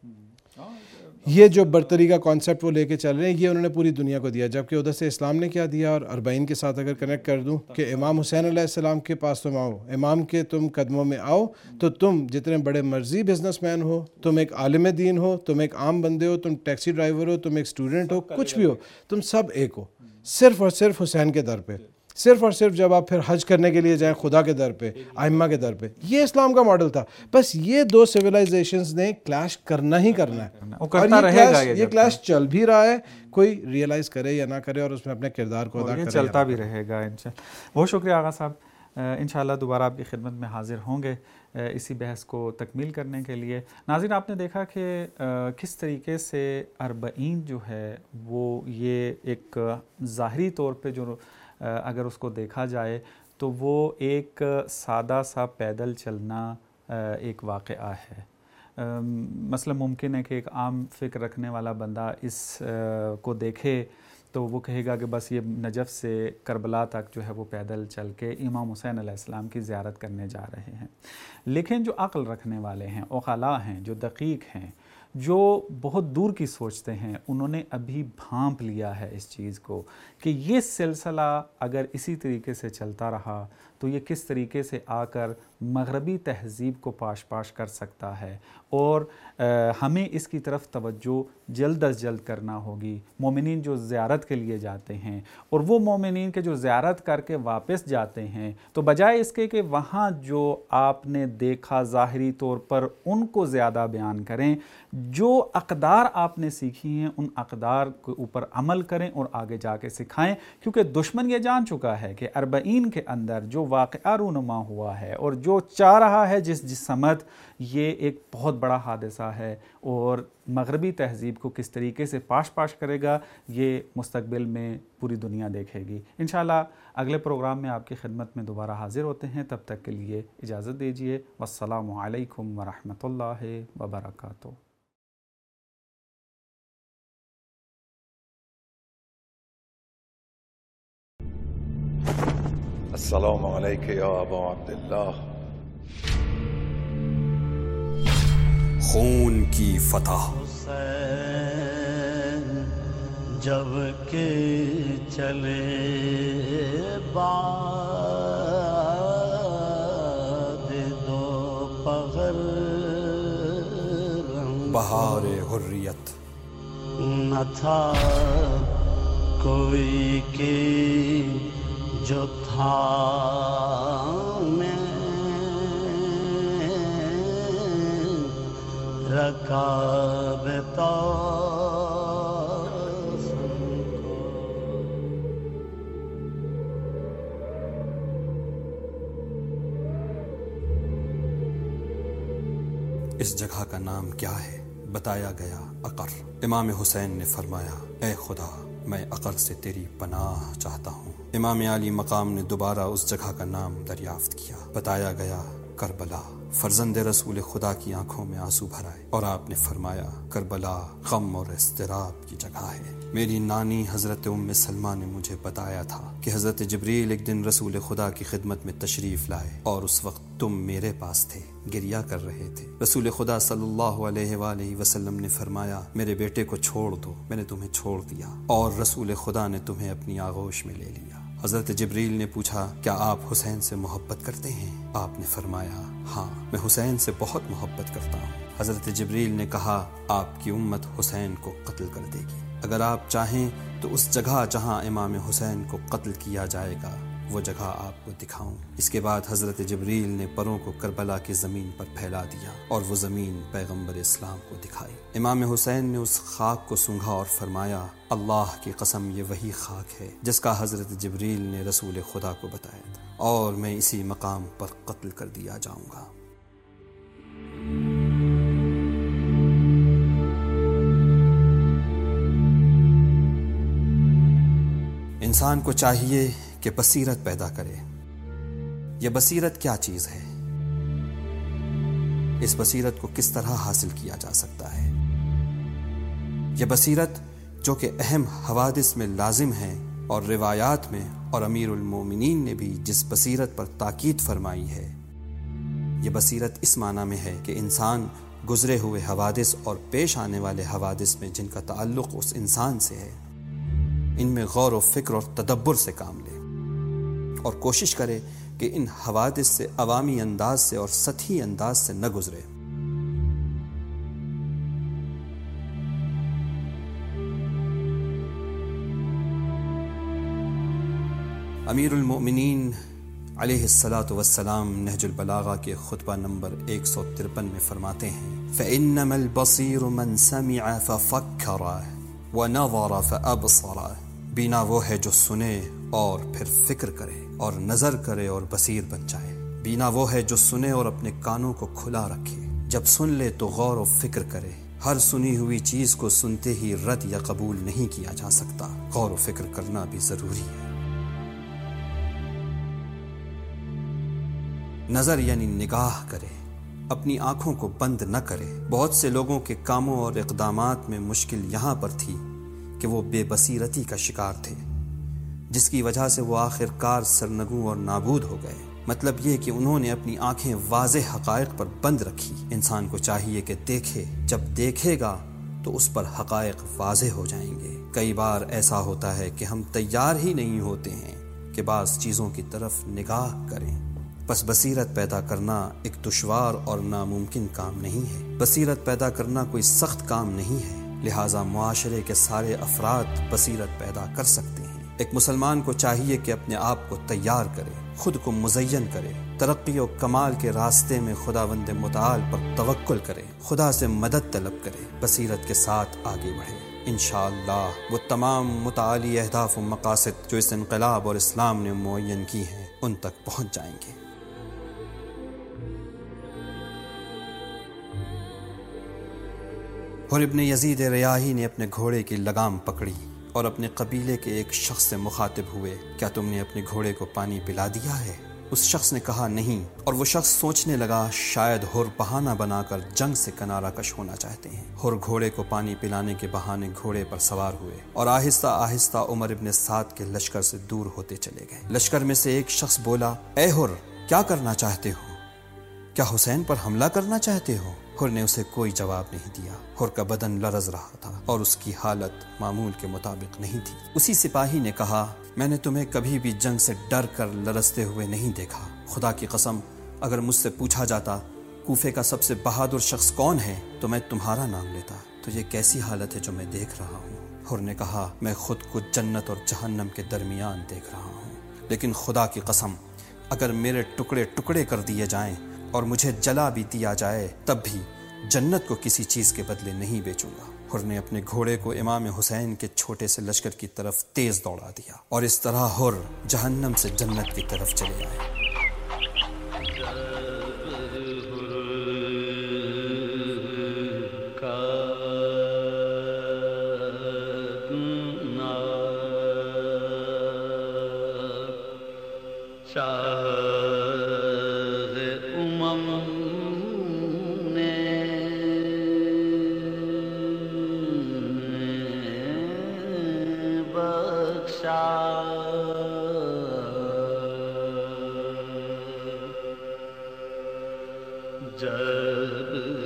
یہ جو برتری کا کانسیپٹ وہ لے کے چل رہے ہیں، یہ انہوں نے پوری دنیا کو دیا، جبکہ ادھر سے اسلام نے کیا دیا۔ اور اربعین کے ساتھ اگر کنیکٹ کر دوں کہ امام حسین علیہ السلام کے پاس تم آؤ، امام کے تم قدموں میں آؤ، تو تم جتنے بڑے مرضی بزنس مین ہو، تم ایک عالم دین ہو، تم ایک عام بندے ہو، تم ٹیکسی ڈرائیور ہو، تم ایک اسٹوڈنٹ ہو، کچھ بھی ہو، تم سب ایک ہو، صرف اور صرف حسین کے در پہ، صرف اور صرف جب آپ پھر حج کرنے کے لیے جائیں خدا کے در پہ، ائمہ کے در پہ۔ یہ اسلام کا ماڈل تھا۔ بس یہ دو سویلائزیشنز نے کلیش کرنا ہی کرنا ہے، اور یہ کلیش چل بھی رہا ہے، کوئی ریئلائز کرے یا نہ کرے، اور اس میں اپنے کردار کو ادا کرے، چلتا بھی رہے گا انشاءاللہ۔ بہت شکریہ آغا صاحب، انشاءاللہ دوبارہ آپ کی خدمت میں حاضر ہوں گے اسی بحث کو تکمیل کرنے کے لیے۔ ناظرین، آپ نے دیکھا کہ کس طریقے سے اربعین جو ہے وہ یہ ایک ظاہری طور پہ جو اگر اس کو دیکھا جائے تو وہ ایک سادہ سا پیدل چلنا ایک واقعہ ہے۔ مثلا ممکن ہے کہ ایک عام فکر رکھنے والا بندہ اس کو دیکھے تو وہ کہے گا کہ بس یہ نجف سے کربلا تک جو ہے وہ پیدل چل کے امام حسین علیہ السلام کی زیارت کرنے جا رہے ہیں۔ لیکن جو عقل رکھنے والے ہیں، عقلاء ہیں، جو دقیق ہیں، جو بہت دور کی سوچتے ہیں، انہوں نے ابھی بھانپ لیا ہے اس چیز کو کہ یہ سلسلہ اگر اسی طریقے سے چلتا رہا تو یہ کس طریقے سے آ کر مغربی تہذیب کو پاش پاش کر سکتا ہے، اور ہمیں اس کی طرف توجہ جلد از جلد کرنا ہوگی۔ مومنین جو زیارت کے لیے جاتے ہیں، اور وہ مومنین کے جو زیارت کر کے واپس جاتے ہیں، تو بجائے اس کے کہ وہاں جو آپ نے دیکھا ظاہری طور پر ان کو زیادہ بیان کریں، جو اقدار آپ نے سیکھی ہیں ان اقدار کے اوپر عمل کریں اور آگے جا کے سکھائیں، کیونکہ دشمن یہ جان چکا ہے کہ 40 کے اندر جو واقعہ رونما ہوا ہے اور جو چاہ رہا ہے جس سمت، یہ ایک بہت بڑا حادثہ ہے، اور مغربی تہذیب کو کس طریقے سے پاش کرے گا یہ مستقبل میں پوری دنیا دیکھے گی۔ انشاءاللہ اگلے پروگرام میں آپ کی خدمت میں دوبارہ حاضر ہوتے ہیں، تب تک کے لیے اجازت دیجیے۔ والسلام علیکم ورحمۃ اللہ وبرکاتہ۔ السلام علیک یا ابا عبداللہ۔ خون کی فتح جب کہ چلے بعد دو پہر، بہار حریت نہ تھا کوئی کہ جو تھا میں رکاب اس جگہ کا نام کیا ہے؟ بتایا گیا عقر۔ امام حسین نے فرمایا اے خدا میں عقر سے تیری پناہ چاہتا ہوں۔ امام علی مقام نے دوبارہ اس جگہ کا نام دریافت کیا۔ بتایا گیا کربلا۔ فرزند رسول خدا کی آنکھوں میں آنسو بھر آئے اور آپ نے فرمایا کربلا غم اور اضطراب کی جگہ ہے۔ میری نانی حضرت ام سلمہ نے مجھے بتایا تھا کہ حضرت جبریل ایک دن رسول خدا کی خدمت میں تشریف لائے اور اس وقت تم میرے پاس تھے، گریہ کر رہے تھے۔ رسول خدا صلی اللہ علیہ وآلہ وسلم نے فرمایا میرے بیٹے کو چھوڑ دو، میں نے تمہیں چھوڑ دیا اور رسول خدا نے تمہیں اپنی آغوش میں لے لیا۔ حضرت جبریل نے پوچھا کیا آپ حسین سے محبت کرتے ہیں؟ آپ نے فرمایا ہاں میں حسین سے بہت محبت کرتا ہوں۔ حضرت جبریل نے کہا آپ کی امت حسین کو قتل کر دے گی، اگر آپ چاہیں تو اس جگہ جہاں امام حسین کو قتل کیا جائے گا وہ جگہ آپ کو دکھاؤں۔ اس کے بعد حضرت جبریل نے پروں کو کربلا کی زمین پر پھیلا دیا اور وہ زمین پیغمبر اسلام کو دکھائی۔ امام حسین نے اس خاک کو سونگھا اور فرمایا اللہ کی قسم یہ وہی خاک ہے جس کا حضرت جبریل نے رسول خدا کو بتایا تھا، اور میں اسی مقام پر قتل کر دیا جاؤں گا۔ انسان کو چاہیے کہ بصیرت پیدا کرے۔ یہ بصیرت کیا چیز ہے؟ اس بصیرت کو کس طرح حاصل کیا جا سکتا ہے؟ یہ بصیرت جو کہ اہم حوادث میں لازم ہے اور روایات میں اور امیر المومنین نے بھی جس بصیرت پر تاکید فرمائی ہے، یہ بصیرت اس معنی میں ہے کہ انسان گزرے ہوئے حوادث اور پیش آنے والے حوادث میں جن کا تعلق اس انسان سے ہے، ان میں غور و فکر اور تدبر سے کام لے اور کوشش کرے کہ ان حوادث سے عوامی انداز سے اور سطحی انداز سے نہ گزرے۔ امیر المؤمنین علیہ الصلاۃ والسلام نہج البلاغہ کے خطبہ نمبر 153 میں فرماتے ہیں فَإِنَّمَا الْبَصِيرُ مَنْ سَمِعَ فَفَكَّرَ وَنَظَرَ فَأَبْصَرَ۔ بینا وہ ہے جو سنے اور پھر فکر کرے اور نظر کرے اور بصیر بن جائے۔ بینا وہ ہے جو سنے اور اپنے کانوں کو کھلا رکھے، جب سن لے تو غور و فکر کرے۔ ہر سنی ہوئی چیز کو سنتے ہی رد یا قبول نہیں کیا جا سکتا، غور و فکر کرنا بھی ضروری ہے۔ نظر یعنی نگاہ کرے، اپنی آنکھوں کو بند نہ کرے۔ بہت سے لوگوں کے کاموں اور اقدامات میں مشکل یہاں پر تھی کہ وہ بے بصیرتی کا شکار تھے، جس کی وجہ سے وہ آخر کار سرنگوں اور نابود ہو گئے۔ مطلب یہ کہ انہوں نے اپنی آنکھیں واضح حقائق پر بند رکھی۔ انسان کو چاہیے کہ دیکھے، جب دیکھے گا تو اس پر حقائق واضح ہو جائیں گے۔ کئی بار ایسا ہوتا ہے کہ ہم تیار ہی نہیں ہوتے ہیں کہ بعض چیزوں کی طرف نگاہ کریں۔ بس بصیرت پیدا کرنا ایک دشوار اور ناممکن کام نہیں ہے۔ بصیرت پیدا کرنا کوئی سخت کام نہیں ہے، لہٰذا معاشرے کے سارے افراد بصیرت پیدا کر سکتے ہیں۔ ایک مسلمان کو چاہیے کہ اپنے آپ کو تیار کرے، خود کو مزین کرے، ترقی و کمال کے راستے میں خداوند متعال پر توکل کرے، خدا سے مدد طلب کرے، بصیرت کے ساتھ آگے بڑھے، انشاءاللہ وہ تمام متعالی اہداف و مقاصد جو اس انقلاب اور اسلام نے معین کی ہیں ان تک پہنچ جائیں گے۔ اور ابن یزید ریاحی نے اپنے گھوڑے کی لگام پکڑی اور اپنے قبیلے کے ایک شخص سے مخاطب ہوئے، کیا تم نے اپنے گھوڑے کو پانی پلا دیا ہے؟ اس شخص نے کہا نہیں، اور وہ شخص سوچنے لگا شاید حر بہانہ بنا کر جنگ سے کنارہ کش ہونا چاہتے ہیں۔ حر گھوڑے کو پانی پلانے کے بہانے گھوڑے پر سوار ہوئے اور آہستہ آہستہ عمر ابن سعد کے لشکر سے دور ہوتے چلے گئے۔ لشکر میں سے ایک شخص بولا، اے حر، کیا کرنا چاہتے ہو؟ کیا حسین پر حملہ کرنا چاہتے ہو؟ حر نے اسے کوئی جواب نہیں دیا۔ حر کا بدن لرز رہا تھا اور اس کی حالت معمول کے مطابق نہیں تھی۔ اسی سپاہی نے کہا، میں نے تمہیں کبھی بھی جنگ سے ڈر کر لرزتے ہوئے نہیں دیکھا۔ خدا کی قسم، اگر مجھ سے پوچھا جاتا کوفے کا سب سے بہادر شخص کون ہے تو میں تمہارا نام لیتا۔ تو یہ کیسی حالت ہے جو میں دیکھ رہا ہوں؟ حر نے کہا، میں خود کو جنت اور جہنم کے درمیان دیکھ رہا ہوں، لیکن خدا کی قسم اگر میرے ٹکڑے ٹکڑے کر دیے جائیں اور مجھے جلا بھی دیا جائے تب بھی جنت کو کسی چیز کے بدلے نہیں بیچوں گا۔ حر نے اپنے گھوڑے کو امام حسین کے چھوٹے سے لشکر کی طرف تیز دوڑا دیا اور اس طرح حر جہنم سے جنت کی طرف چلے آئے۔ جب